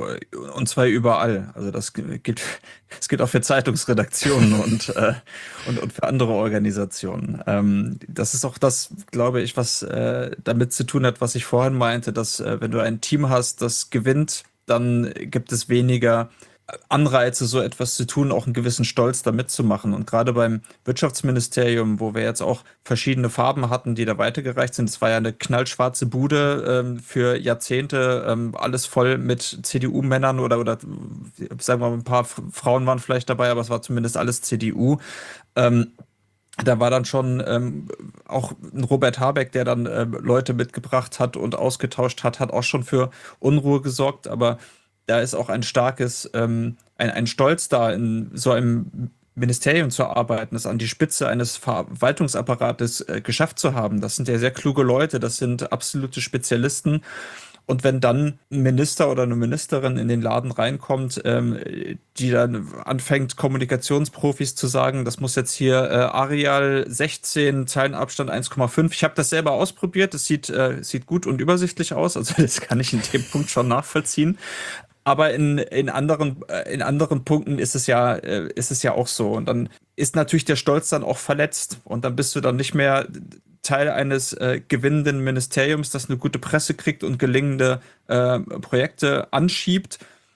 und zwar überall. Also das gilt, das gilt auch für Zeitungsredaktionen und, äh, und, und für andere Organisationen. Ähm, das ist auch das, glaube ich, was äh, damit zu tun hat, was ich vorhin meinte, dass äh, wenn du ein Team hast, das gewinnt, dann gibt es weniger Anreize, so etwas zu tun, auch einen gewissen Stolz da mitzumachen. Und gerade beim Wirtschaftsministerium, wo wir jetzt auch verschiedene Farben hatten, die da weitergereicht sind, es war ja eine knallschwarze Bude ähm, für Jahrzehnte, ähm, alles voll mit C D U-Männern oder, oder sagen wir mal, ein paar Frauen waren vielleicht dabei, aber es war zumindest alles C D U. Ähm, Da war dann schon ähm, auch ein Robert Habeck, der dann ähm, Leute mitgebracht hat und ausgetauscht hat, hat auch schon für Unruhe gesorgt, aber da ist auch ein starkes, ähm, ein, ein Stolz da, in so einem Ministerium zu arbeiten, es an die Spitze eines Verwaltungsapparates äh, geschafft zu haben. Das sind ja sehr kluge Leute, das sind absolute Spezialisten. Und wenn dann ein Minister oder eine Ministerin in den Laden reinkommt, ähm, die dann anfängt, Kommunikationsprofis zu sagen, das muss jetzt hier äh, Arial sechzehn, Zeilenabstand eins Komma fünf. Ich habe das selber ausprobiert, es sieht, äh, sieht gut und übersichtlich aus, also das kann ich in dem Punkt schon nachvollziehen. Aber in, in, anderen, in anderen Punkten ist es ja, äh, ist es ja auch so. Und dann ist natürlich der Stolz dann auch verletzt. Und dann bist du dann nicht mehr Teil eines äh, gewinnenden Ministeriums, das eine gute Presse kriegt und gelingende äh, Projekte anschiebt,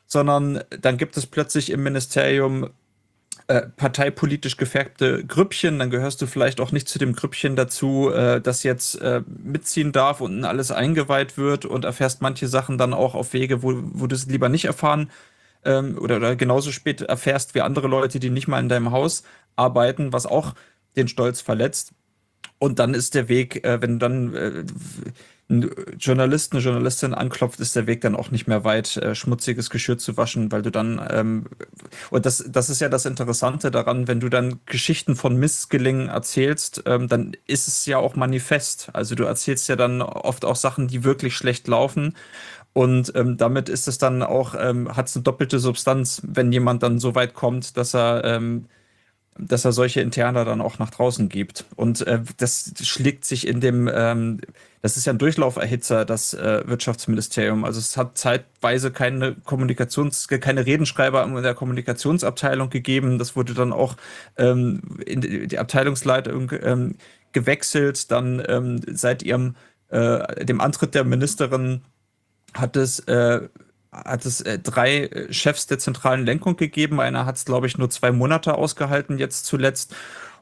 sondern dann gibt es plötzlich im Ministerium äh, parteipolitisch gefärbte Grüppchen, dann gehörst du vielleicht auch nicht zu dem Grüppchen dazu, äh, das jetzt äh, mitziehen darf und in alles eingeweiht wird und erfährst manche Sachen dann auch auf Wege, wo, wo du es lieber nicht erfahren ähm, oder, oder genauso spät erfährst wie andere Leute, die nicht mal in deinem Haus arbeiten, was auch den Stolz verletzt. Und dann ist der Weg, äh, wenn du dann äh, einen Journalisten, eine Journalistin anklopft, ist der Weg dann auch nicht mehr weit, äh, schmutziges Geschirr zu waschen, weil du dann, ähm, und das, das ist ja das Interessante daran, wenn du dann Geschichten von Missgelingen erzählst, ähm, dann ist es ja auch manifest. Also du erzählst ja dann oft auch Sachen, die wirklich schlecht laufen. Und ähm, damit ist es dann auch, ähm, hat es eine doppelte Substanz, wenn jemand dann so weit kommt, dass er ähm, dass er solche Interna dann auch nach draußen gibt. Und äh, das schlägt sich in dem, ähm, das ist ja ein Durchlauferhitzer, das äh, Wirtschaftsministerium. Also es hat zeitweise keine Kommunikations-, keine Redenschreiber in der Kommunikationsabteilung gegeben. Das wurde dann auch ähm, in die Abteilungsleitung ähm, gewechselt. Dann ähm, seit ihrem, äh, dem Antritt der Ministerin hat es äh, hat es äh, drei äh, Chefs der zentralen Lenkung gegeben. Einer hat es, glaube ich, nur zwei Monate ausgehalten, jetzt zuletzt.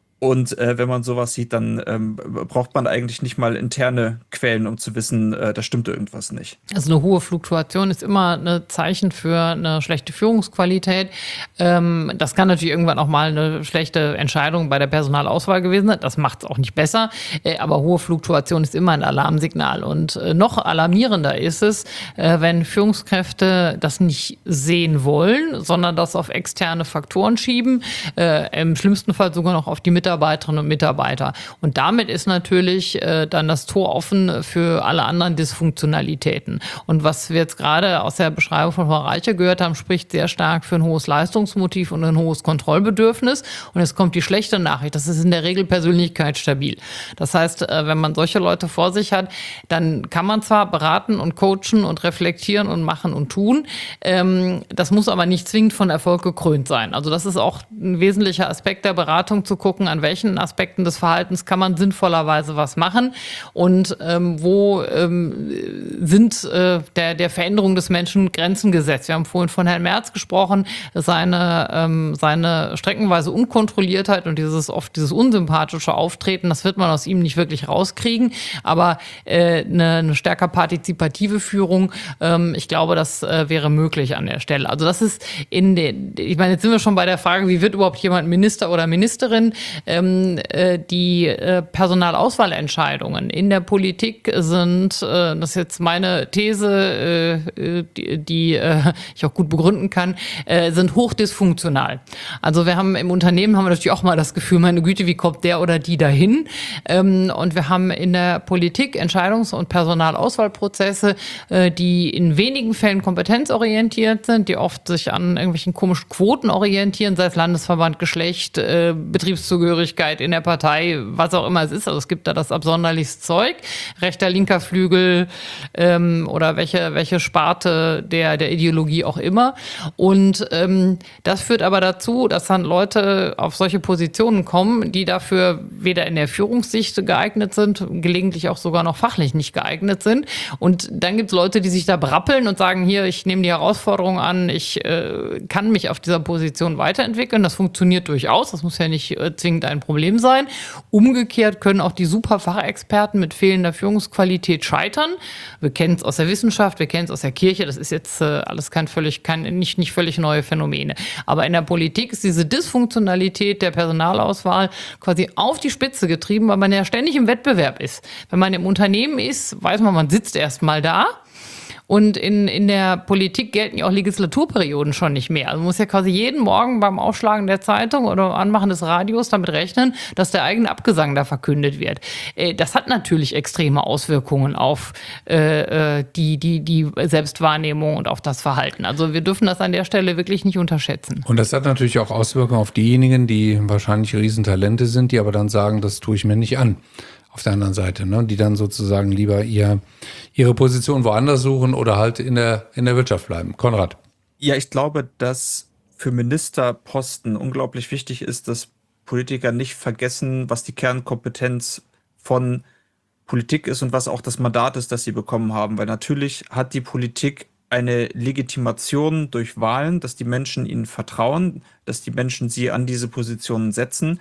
Und äh, wenn man sowas sieht, dann ähm, braucht man eigentlich nicht mal interne Quellen, um zu wissen, äh, da stimmt irgendwas nicht.
Also eine hohe Fluktuation ist immer ein Zeichen für eine schlechte Führungsqualität. Ähm, das kann natürlich irgendwann auch mal eine schlechte Entscheidung bei der Personalauswahl gewesen sein. Das macht es auch nicht besser. Äh, aber hohe Fluktuation ist immer ein Alarmsignal. Und äh, noch alarmierender ist es, äh, wenn Führungskräfte das nicht sehen wollen, sondern das auf externe Faktoren schieben. Äh, im schlimmsten Fall sogar noch auf die Mitarbeiterinnen und Mitarbeiter. Und damit ist natürlich äh, dann das Tor offen für alle anderen Dysfunktionalitäten. Und was wir jetzt gerade aus der Beschreibung von Frau Reiche gehört haben, spricht sehr stark für ein hohes Leistungsmotiv und ein hohes Kontrollbedürfnis. Und jetzt kommt die schlechte Nachricht. Das ist in der Regel persönlichkeitsstabil. Das heißt, äh, wenn man solche Leute vor sich hat, dann kann man zwar beraten und coachen und reflektieren und machen und tun. Ähm, das muss aber nicht zwingend von Erfolg gekrönt sein. Also das ist auch ein wesentlicher Aspekt der Beratung, zu gucken, an welchen Aspekten des Verhaltens kann man sinnvollerweise was machen und ähm, wo ähm, sind äh, der, der Veränderung des Menschen Grenzen gesetzt. Wir haben vorhin von Herrn Merz gesprochen, seine, ähm, seine streckenweise Unkontrolliertheit und dieses oft dieses unsympathische Auftreten, das wird man aus ihm nicht wirklich rauskriegen, aber äh, eine, eine stärker partizipative Führung, ähm, ich glaube, das äh, wäre möglich an der Stelle. Also das ist in den, ich meine, jetzt sind wir schon bei der Frage, wie wird überhaupt jemand Minister oder Ministerin? Ähm, äh, die äh, Personalauswahlentscheidungen in der Politik sind, äh, das ist jetzt meine These, äh, die, die äh, ich auch gut begründen kann, äh, sind hochdysfunktional. Also wir haben im Unternehmen haben wir natürlich auch mal das Gefühl, meine Güte, wie kommt der oder die dahin? Ähm, und wir haben in der Politik Entscheidungs- und Personalauswahlprozesse, äh, die in wenigen Fällen kompetenzorientiert sind, die oft sich an irgendwelchen komischen Quoten orientieren, sei es Landesverband, Geschlecht, äh, Betriebszugehörigkeit in der Partei, was auch immer es ist. Also es gibt da das absonderlichste Zeug, rechter, linker Flügel ähm, oder welche, welche Sparte der, der Ideologie auch immer. Und ähm, das führt aber dazu, dass dann Leute auf solche Positionen kommen, die dafür weder in der Führungssicht geeignet sind, gelegentlich auch sogar noch fachlich nicht geeignet sind. Und dann gibt es Leute, die sich da brappeln und sagen, hier, ich nehme die Herausforderung an, ich äh, kann mich auf dieser Position weiterentwickeln. Das funktioniert durchaus, das muss ja nicht äh, zwingend ein Problem sein. Umgekehrt können auch die Superfachexperten mit fehlender Führungsqualität scheitern. Wir kennen es aus der Wissenschaft, wir kennen es aus der Kirche, das ist jetzt äh, alles kein völlig, kein, nicht, nicht völlig neue Phänomene. Aber in der Politik ist diese Dysfunktionalität der Personalauswahl quasi auf die Spitze getrieben, weil man ja ständig im Wettbewerb ist. Wenn man im Unternehmen ist, weiß man, man sitzt erst mal da. Und in, in der Politik gelten ja auch Legislaturperioden schon nicht mehr. Also man muss ja quasi jeden Morgen beim Aufschlagen der Zeitung oder Anmachen des Radios damit rechnen, dass der eigene Abgesang da verkündet wird. Das hat natürlich extreme Auswirkungen auf äh, die, die, die Selbstwahrnehmung und auf das Verhalten. Also wir dürfen das an der Stelle wirklich nicht unterschätzen.
Und das hat natürlich auch Auswirkungen auf diejenigen, die wahrscheinlich Riesentalente sind, die aber dann sagen, das tue ich mir nicht an. Auf der anderen Seite, ne, die dann sozusagen lieber ihr, ihre Position woanders suchen oder halt in der, in der Wirtschaft bleiben. Konrad.
Ja, ich glaube, dass für Ministerposten unglaublich wichtig ist, dass Politiker nicht vergessen, was die Kernkompetenz von Politik ist und was auch das Mandat ist, das sie bekommen haben. Weil natürlich hat die Politik eine Legitimation durch Wahlen, dass die Menschen ihnen vertrauen, dass die Menschen sie an diese Positionen setzen.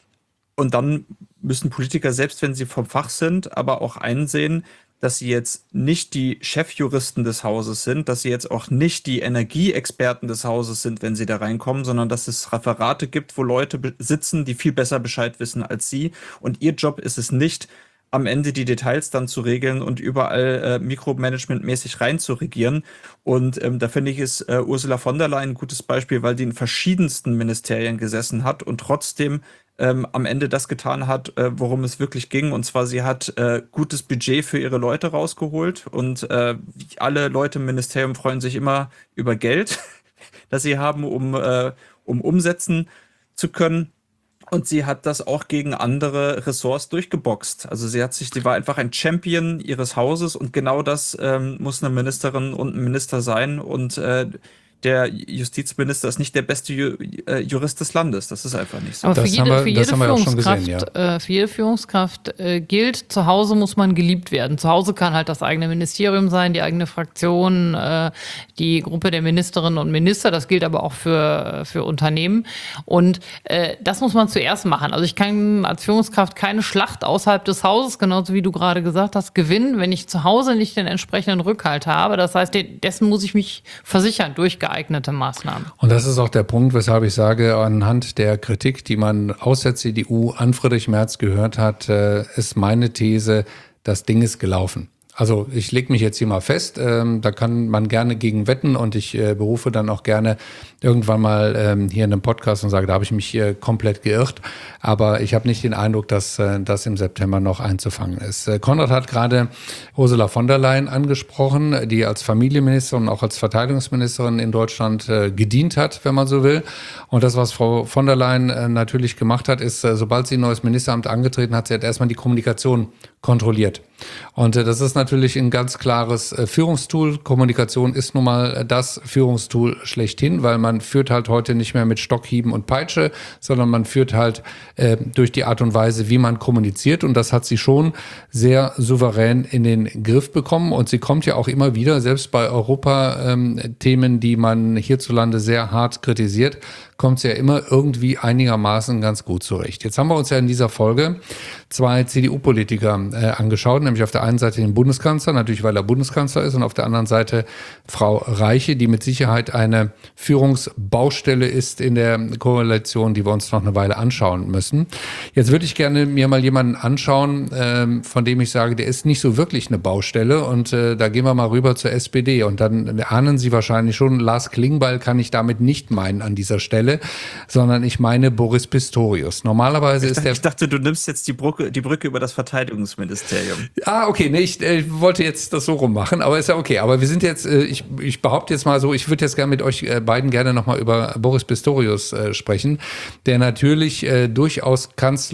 Und dann müssen Politiker, selbst wenn sie vom Fach sind, aber auch einsehen, dass sie jetzt nicht die Chefjuristen des Hauses sind, dass sie jetzt auch nicht die Energieexperten des Hauses sind, wenn sie da reinkommen, sondern dass es Referate gibt, wo Leute be- sitzen, die viel besser Bescheid wissen als sie. Und ihr Job ist es nicht, am Ende die Details dann zu regeln und überall äh, mikromanagementmäßig rein zu regieren. Und ähm, da finde ich, ist äh, Ursula von der Leyen ein gutes Beispiel, weil die in verschiedensten Ministerien gesessen hat und trotzdem ähm, am Ende das getan hat, äh, worum es wirklich ging. Und zwar, sie hat äh, gutes Budget für ihre Leute rausgeholt und äh, alle Leute im Ministerium freuen sich immer über Geld, das sie haben, um, äh, um umsetzen zu können. Und sie hat das auch gegen andere Ressorts durchgeboxt. Also sie hat sich, die war einfach ein Champion ihres Hauses und genau das ähm, muss eine Ministerin und ein Minister sein. Und äh, der Justizminister ist nicht der beste Ju äh, Jurist des Landes. Das ist einfach nicht so.
Aber für
Das haben
jede,
wir-
für
das
jede
haben wir auch schon
Führungskraft,
gesehen,
äh, für jede Führungskraft äh, gilt, zu Hause muss man geliebt werden. Zu Hause kann halt das eigene Ministerium sein, die eigene Fraktion, äh, die Gruppe der Ministerinnen und Minister. Das gilt aber auch für, für Unternehmen. Und äh, das muss man zuerst machen. Also ich kann als Führungskraft keine Schlacht außerhalb des Hauses, genauso wie du gerade gesagt hast, gewinnen, wenn ich zu Hause nicht den entsprechenden Rückhalt habe. Das heißt, de- dessen muss ich mich versichern durch geeignete Maßnahmen.
Und das ist auch der Punkt, weshalb ich sage, anhand der Kritik, die man aus der C D U an Friedrich Merz gehört hat, äh, ist meine These, das Ding ist gelaufen. Also ich lege mich jetzt hier mal fest, ähm, da kann man gerne gegen wetten und ich äh, berufe dann auch gerne irgendwann mal ähm, hier in einem Podcast und sage, da habe ich mich äh, komplett geirrt. Aber ich habe nicht den Eindruck, dass äh, das im September noch einzufangen ist. Äh, Konrad hat gerade Ursula von der Leyen angesprochen, die als Familienministerin und auch als Verteidigungsministerin in Deutschland äh, gedient hat, wenn man so will. Und das, was Frau von der Leyen äh, natürlich gemacht hat, ist, äh, sobald sie ein neues Ministeramt angetreten hat, sie hat erstmal die Kommunikation kontrolliert. Und äh, das ist natürlich ein ganz klares äh, Führungstool. Kommunikation ist nun mal äh, das Führungstool schlechthin, weil man führt halt heute nicht mehr mit Stockhieben und Peitsche, sondern man führt halt äh, durch die Art und Weise, wie man kommuniziert. Und das hat sie schon sehr souverän in den Griff bekommen. Und sie kommt ja auch immer wieder, selbst bei Europa-Themen, ähm, die man hierzulande sehr hart kritisiert, kommt sie ja immer irgendwie einigermaßen ganz gut zurecht. Jetzt haben wir uns ja in dieser Folge zwei C D U-Politiker äh, angeschaut, nämlich auf der einen Seite den Bundeskanzler, natürlich weil er Bundeskanzler ist, und auf der anderen Seite Frau Reiche, die mit Sicherheit eine Führungsbaustelle ist in der Koalition, die wir uns noch eine Weile anschauen müssen. Jetzt würde ich gerne mir mal jemanden anschauen, ähm, von dem ich sage, der ist nicht so wirklich eine Baustelle, und äh, da gehen wir mal rüber zur S P D, und dann ahnen Sie wahrscheinlich schon, Lars Klingbeil kann ich damit nicht meinen an dieser Stelle, sondern ich meine Boris Pistorius. Normalerweise
Ich,
ist
dachte,
der...
ich dachte, du nimmst jetzt die Brücke, die Brücke über das Verteidigungsministerium.
Ah, okay, nee, ich äh, wollte jetzt das so rummachen, aber ist ja okay. Aber wir sind jetzt, äh, ich, ich behaupte jetzt mal so, ich würde jetzt gerne mit euch äh, beiden gerne nochmal über Boris Pistorius äh, sprechen, der natürlich äh, durchaus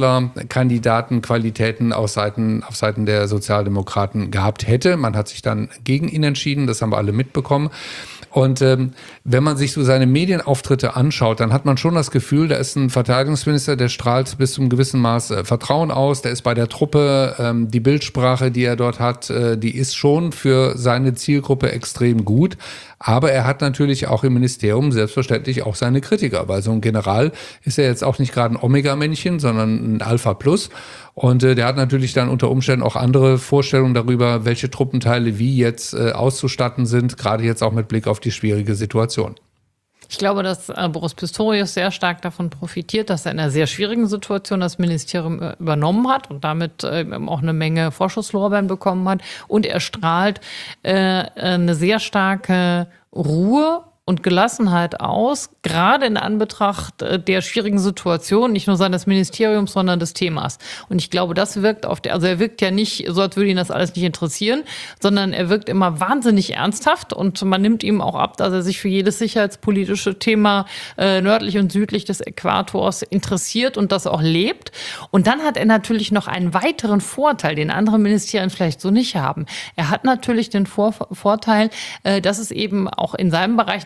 Kanzlerkandidatenqualitäten auf Seiten, auf Seiten der Sozialdemokraten gehabt hätte. Man hat sich dann gegen ihn entschieden, das haben wir alle mitbekommen. Und ähm, wenn man sich so seine Medienauftritte anschaut, dann hat man schon das Gefühl, da ist ein Verteidigungsminister, der strahlt bis zum gewissen Maß äh, Vertrauen aus, der ist bei der Truppe, ähm, die Bildsprache, die er dort hat, äh, die ist schon für seine Zielgruppe extrem gut. Aber er hat natürlich auch im Ministerium selbstverständlich auch seine Kritiker, weil so ein General ist ja jetzt auch nicht gerade ein Omega-Männchen, sondern ein Alpha Plus. Und äh, der hat natürlich dann unter Umständen auch andere Vorstellungen darüber, welche Truppenteile wie jetzt äh, auszustatten sind, gerade jetzt auch mit Blick auf die schwierige Situation.
Ich glaube, dass äh, Boris Pistorius sehr stark davon profitiert, dass er in einer sehr schwierigen Situation das Ministerium äh, übernommen hat und damit äh, auch eine Menge Vorschusslorbeeren bekommen hat. Und er strahlt äh, eine sehr starke Ruhe und Gelassenheit aus, gerade in Anbetracht äh, der schwierigen Situation, nicht nur seines Ministeriums, sondern des Themas. Und ich glaube, das wirkt auf der, also er wirkt ja nicht so, als würde ihn das alles nicht interessieren, sondern er wirkt immer wahnsinnig ernsthaft, und man nimmt ihm auch ab, dass er sich für jedes sicherheitspolitische Thema äh, nördlich und südlich des Äquators interessiert und das auch lebt. Und dann hat er natürlich noch einen weiteren Vorteil, den andere Ministerien vielleicht so nicht haben. Er hat natürlich den Vor- Vorteil, äh, dass es eben auch in seinem Bereich eine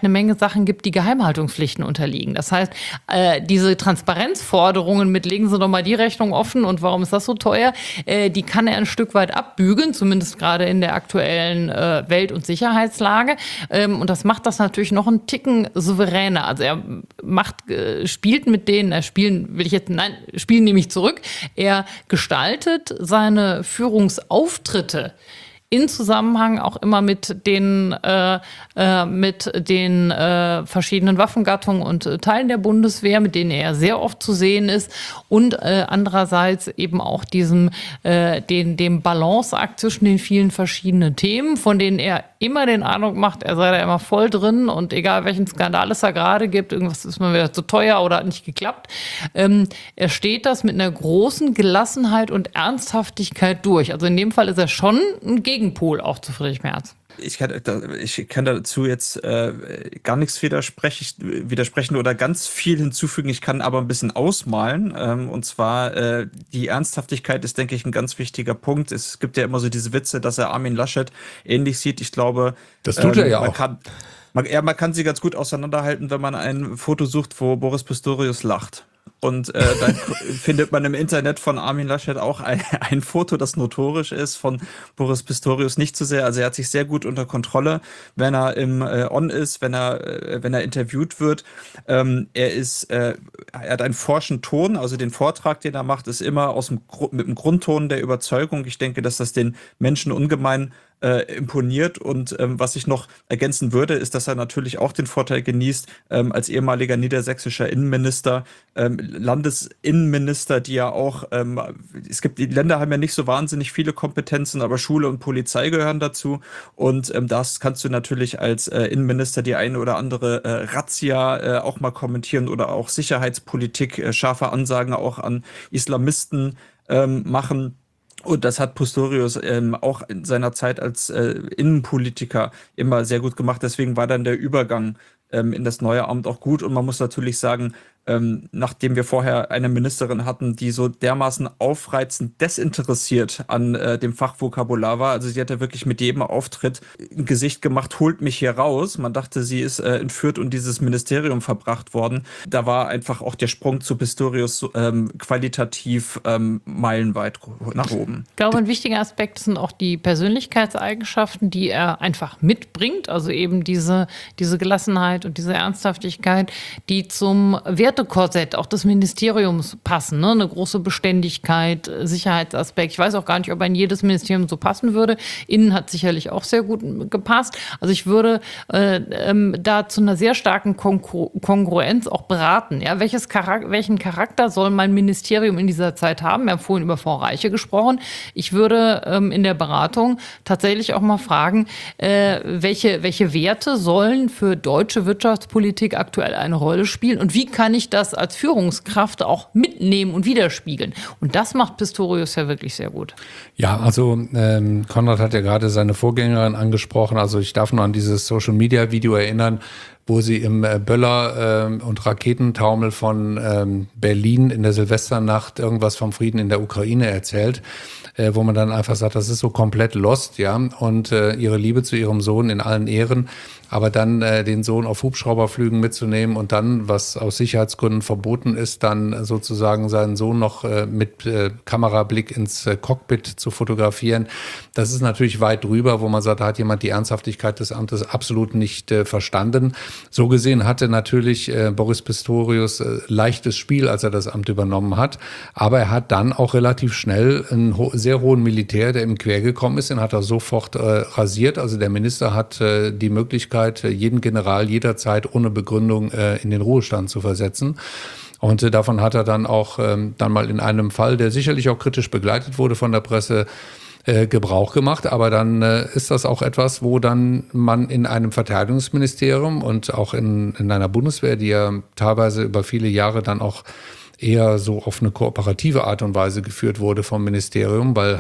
eine Menge Sachen gibt, die Geheimhaltungspflichten unterliegen. Das heißt, äh, diese Transparenzforderungen mit legen Sie doch mal die Rechnung offen und warum ist das so teuer, äh, die kann er ein Stück weit abbügen, zumindest gerade in der aktuellen äh, Welt- und Sicherheitslage. Ähm, und das macht das natürlich noch einen Ticken souveräner. Also er macht, äh, spielt mit denen, er spielen, will ich jetzt, nein, spielen nehme ich zurück. Er gestaltet seine Führungsauftritte in Zusammenhang auch immer mit den, äh, äh, mit den äh, verschiedenen Waffengattungen und äh, Teilen der Bundeswehr, mit denen er sehr oft zu sehen ist, und äh, andererseits eben auch diesem, äh, den, dem Balanceakt zwischen den vielen verschiedenen Themen, von denen er immer den Eindruck macht, er sei da immer voll drin und egal welchen Skandal es da gerade gibt, irgendwas ist mal wieder zu teuer oder hat nicht geklappt. Ähm, er steht das mit einer großen Gelassenheit und Ernsthaftigkeit durch. Also in dem Fall ist er schon ein Gegenpol auch zu Friedrich Merz.
Ich kann, ich kann dazu jetzt äh, gar nichts widersprechen, widersprechen oder ganz viel hinzufügen. Ich kann aber ein bisschen ausmalen. Ähm, und zwar äh, die Ernsthaftigkeit ist, denke ich, ein ganz wichtiger Punkt. Es gibt ja immer so diese Witze, dass er Armin Laschet ähnlich sieht. Ich glaube,
das tut ähm, er ja
man
auch.
Kann, man, ja, man kann sie ganz gut auseinanderhalten, wenn man ein Foto sucht, wo Boris Pistorius lacht. Und äh, dann findet man im Internet von Armin Laschet auch ein, ein Foto, das notorisch ist, von Boris Pistorius nicht zu sehr. Also er hat sich sehr gut unter Kontrolle, wenn er im äh, On ist, wenn er, äh, wenn er interviewt wird. Ähm, er ist, äh, er hat einen forschen Ton, also den Vortrag, den er macht, ist immer aus dem mit dem Grundton der Überzeugung. Ich denke, dass das den Menschen ungemein Äh, imponiert. Und ähm, was ich noch ergänzen würde, ist, dass er natürlich auch den Vorteil genießt, ähm, als ehemaliger niedersächsischer Innenminister, ähm, Landesinnenminister, die ja auch, ähm, es gibt, die Länder haben ja nicht so wahnsinnig viele Kompetenzen, aber Schule und Polizei gehören dazu. Und ähm, das kannst du natürlich als äh, Innenminister die eine oder andere äh, Razzia äh, auch mal kommentieren oder auch Sicherheitspolitik, äh, scharfe Ansagen auch an Islamisten ähm, machen. Und das hat Pistorius ähm, auch in seiner Zeit als äh, Innenpolitiker immer sehr gut gemacht. Deswegen war dann der Übergang ähm, in das neue Amt auch gut. Und man muss natürlich sagen, ähm, nachdem wir vorher eine Ministerin hatten, die so dermaßen aufreizend desinteressiert an äh, dem Fachvokabular war, also sie hat ja wirklich mit jedem Auftritt ein Gesicht gemacht, holt mich hier raus. Man dachte, sie ist äh, entführt und dieses Ministerium verbracht worden. Da war einfach auch der Sprung zu Pistorius ähm, qualitativ ähm, meilenweit nach oben.
Ich glaube, ein wichtiger Aspekt sind auch die Persönlichkeitseigenschaften, die er einfach mitbringt. Also eben diese, diese Gelassenheit und diese Ernsthaftigkeit, die zum Wertekorsett auch des Ministeriums passen. Ne? Eine große Beständigkeit, Sicherheitsaspekt. Ich weiß auch gar nicht, ob er in jedes Ministerium so passen würde. Innen hat sicherlich auch sehr gut gepasst. Also ich würde äh, ähm, da zu einer sehr starken Kon- Kongruenz auch beraten. Ja? Welches Charak- welchen Charakter soll mein Ministerium in dieser Zeit haben? Wir haben vorhin über Frau Reiche gesprochen. Ich würde ähm, in der Beratung tatsächlich auch mal fragen, äh, welche, welche Werte sollen für deutsche Wirtschaftspolitik aktuell eine Rolle spielen und wie kann ich das als Führungskraft auch mitnehmen und widerspiegeln? Und das macht Pistorius ja wirklich sehr gut.
Ja, also ähm, Konrad hat ja gerade seine Vorgängerin angesprochen. Also ich darf nur an dieses Social-Media-Video erinnern, wo sie im äh, Böller ähm, und Raketentaumel von ähm, Berlin in der Silvesternacht irgendwas vom Frieden in der Ukraine erzählt, äh, wo man dann einfach sagt, das ist so komplett lost, ja, und äh, ihre Liebe zu ihrem Sohn in allen Ehren, aber dann äh, den Sohn auf Hubschrauberflügen mitzunehmen und dann, was aus Sicherheitsgründen verboten ist, dann sozusagen seinen Sohn noch äh, mit äh, Kamerablick ins äh, Cockpit zu fotografieren, das ist natürlich weit drüber, wo man sagt, da hat jemand die Ernsthaftigkeit des Amtes absolut nicht äh, verstanden. So gesehen hatte natürlich äh, Boris Pistorius äh, leichtes Spiel, als er das Amt übernommen hat. Aber er hat dann auch relativ schnell einen ho- sehr hohen Militär, der ihm quer gekommen ist, den hat er sofort äh, rasiert. Also der Minister hat äh, die Möglichkeit, äh, jeden General jederzeit ohne Begründung äh, in den Ruhestand zu versetzen. Und äh, davon hat er dann auch ähm, dann mal in einem Fall, der sicherlich auch kritisch begleitet wurde von der Presse, Gebrauch gemacht, aber dann äh, ist das auch etwas, wo dann man in einem Verteidigungsministerium und auch in, in einer Bundeswehr, die ja teilweise über viele Jahre dann auch eher so auf eine kooperative Art und Weise geführt wurde vom Ministerium, weil halt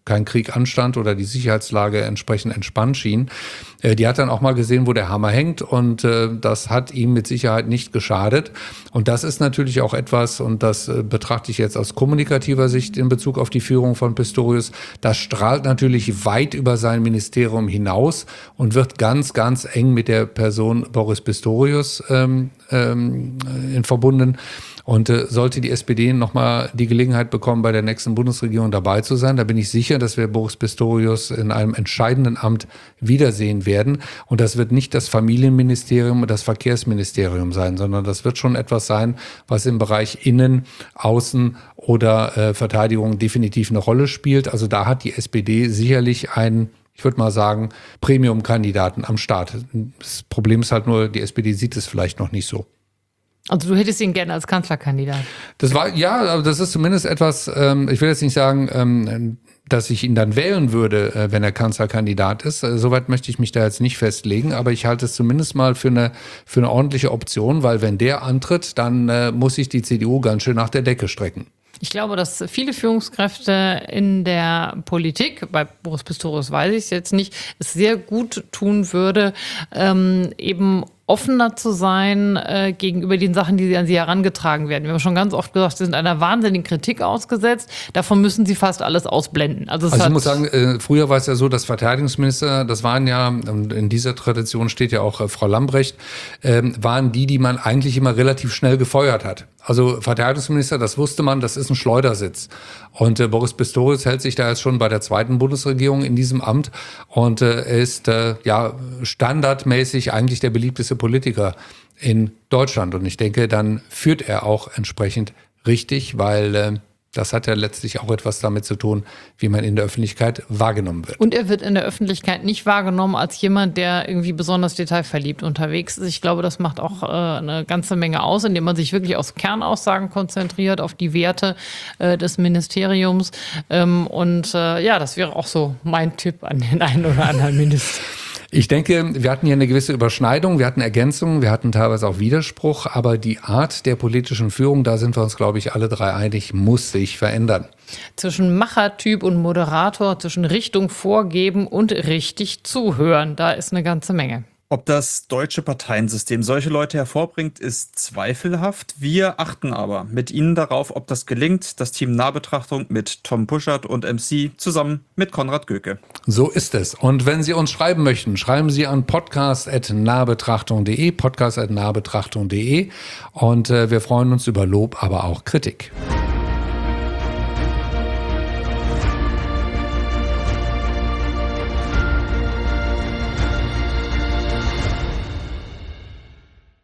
kein Krieg anstand oder die Sicherheitslage entsprechend entspannt schien. Äh, die hat dann auch mal gesehen, wo der Hammer hängt und äh, das hat ihm mit Sicherheit nicht geschadet. Und das ist natürlich auch etwas, und das äh, betrachte ich jetzt aus kommunikativer Sicht in Bezug auf die Führung von Pistorius, das strahlt natürlich weit über sein Ministerium hinaus und wird ganz, ganz eng mit der Person Boris Pistorius ähm, ähm, in verbunden. Und äh, sollte die S P D nochmal die Gelegenheit bekommen, bei der nächsten Bundesregierung dabei zu sein, da bin ich sicher, dass wir Boris Pistorius in einem entscheidenden Amt wiedersehen werden. Und das wird nicht das Familienministerium und das Verkehrsministerium sein, sondern das wird schon etwas sein, was im Bereich Innen-, Außen- oder äh, Verteidigung definitiv eine Rolle spielt. Also da hat die S P D sicherlich einen, ich würde mal sagen, Premium-Kandidaten am Start. Das Problem ist halt nur, die S P D sieht es vielleicht noch nicht so.
Also du hättest ihn gerne als Kanzlerkandidat.
Das war, ja, aber das ist zumindest etwas, ähm, ich will jetzt nicht sagen, ähm, dass ich ihn dann wählen würde, äh, wenn er Kanzlerkandidat ist. Äh, Soweit möchte ich mich da jetzt nicht festlegen, aber ich halte es zumindest mal für eine, für eine ordentliche Option, weil wenn der antritt, dann äh, muss sich die C D U ganz schön nach der Decke strecken.
Ich glaube, dass viele Führungskräfte in der Politik, bei Boris Pistorius weiß ich es jetzt nicht, es sehr gut tun würde, ähm, eben offener zu sein äh, gegenüber den Sachen, die an sie herangetragen werden. Wir haben schon ganz oft gesagt, sie sind einer wahnsinnigen Kritik ausgesetzt. Davon müssen sie fast alles ausblenden. Also, es
Also
hat
ich muss sagen, äh, früher war es ja so, dass Verteidigungsminister, das waren ja, und in dieser Tradition steht ja auch äh, Frau Lambrecht, äh, waren die, die man eigentlich immer relativ schnell gefeuert hat. Also Verteidigungsminister, das wusste man, das ist ein Schleudersitz. Und äh, Boris Pistorius hält sich da jetzt schon bei der zweiten Bundesregierung in diesem Amt und äh, er ist äh, ja standardmäßig eigentlich der beliebteste Politiker in Deutschland. Und ich denke, dann führt er auch entsprechend richtig, weil äh, das hat ja letztlich auch etwas damit zu tun, wie man in der Öffentlichkeit wahrgenommen wird.
Und er wird in der Öffentlichkeit nicht wahrgenommen als jemand, der irgendwie besonders detailverliebt unterwegs ist. Ich glaube, das macht auch äh, eine ganze Menge aus, indem man sich wirklich auf Kernaussagen konzentriert, auf die Werte äh, des Ministeriums. Ähm, und äh, ja, das wäre auch so mein Tipp an den einen oder anderen Minister.
Ich denke, wir hatten hier eine gewisse Überschneidung, wir hatten Ergänzungen, wir hatten teilweise auch Widerspruch, aber die Art der politischen Führung, da sind wir uns, glaube ich, alle drei einig, muss sich verändern.
Zwischen Machertyp und Moderator, zwischen Richtung vorgeben und richtig zuhören, da ist eine ganze Menge.
Ob das deutsche Parteiensystem solche Leute hervorbringt, ist zweifelhaft. Wir achten aber mit Ihnen darauf, ob das gelingt. Das Team Nahbetrachtung mit Tom Puschert und M C zusammen mit Konrad Göke.
So ist es. Und wenn Sie uns schreiben möchten, schreiben Sie an podcast at nahbetrachtung punkt de, podcast at nahbetrachtung punkt de und äh, wir freuen uns über Lob, aber auch Kritik.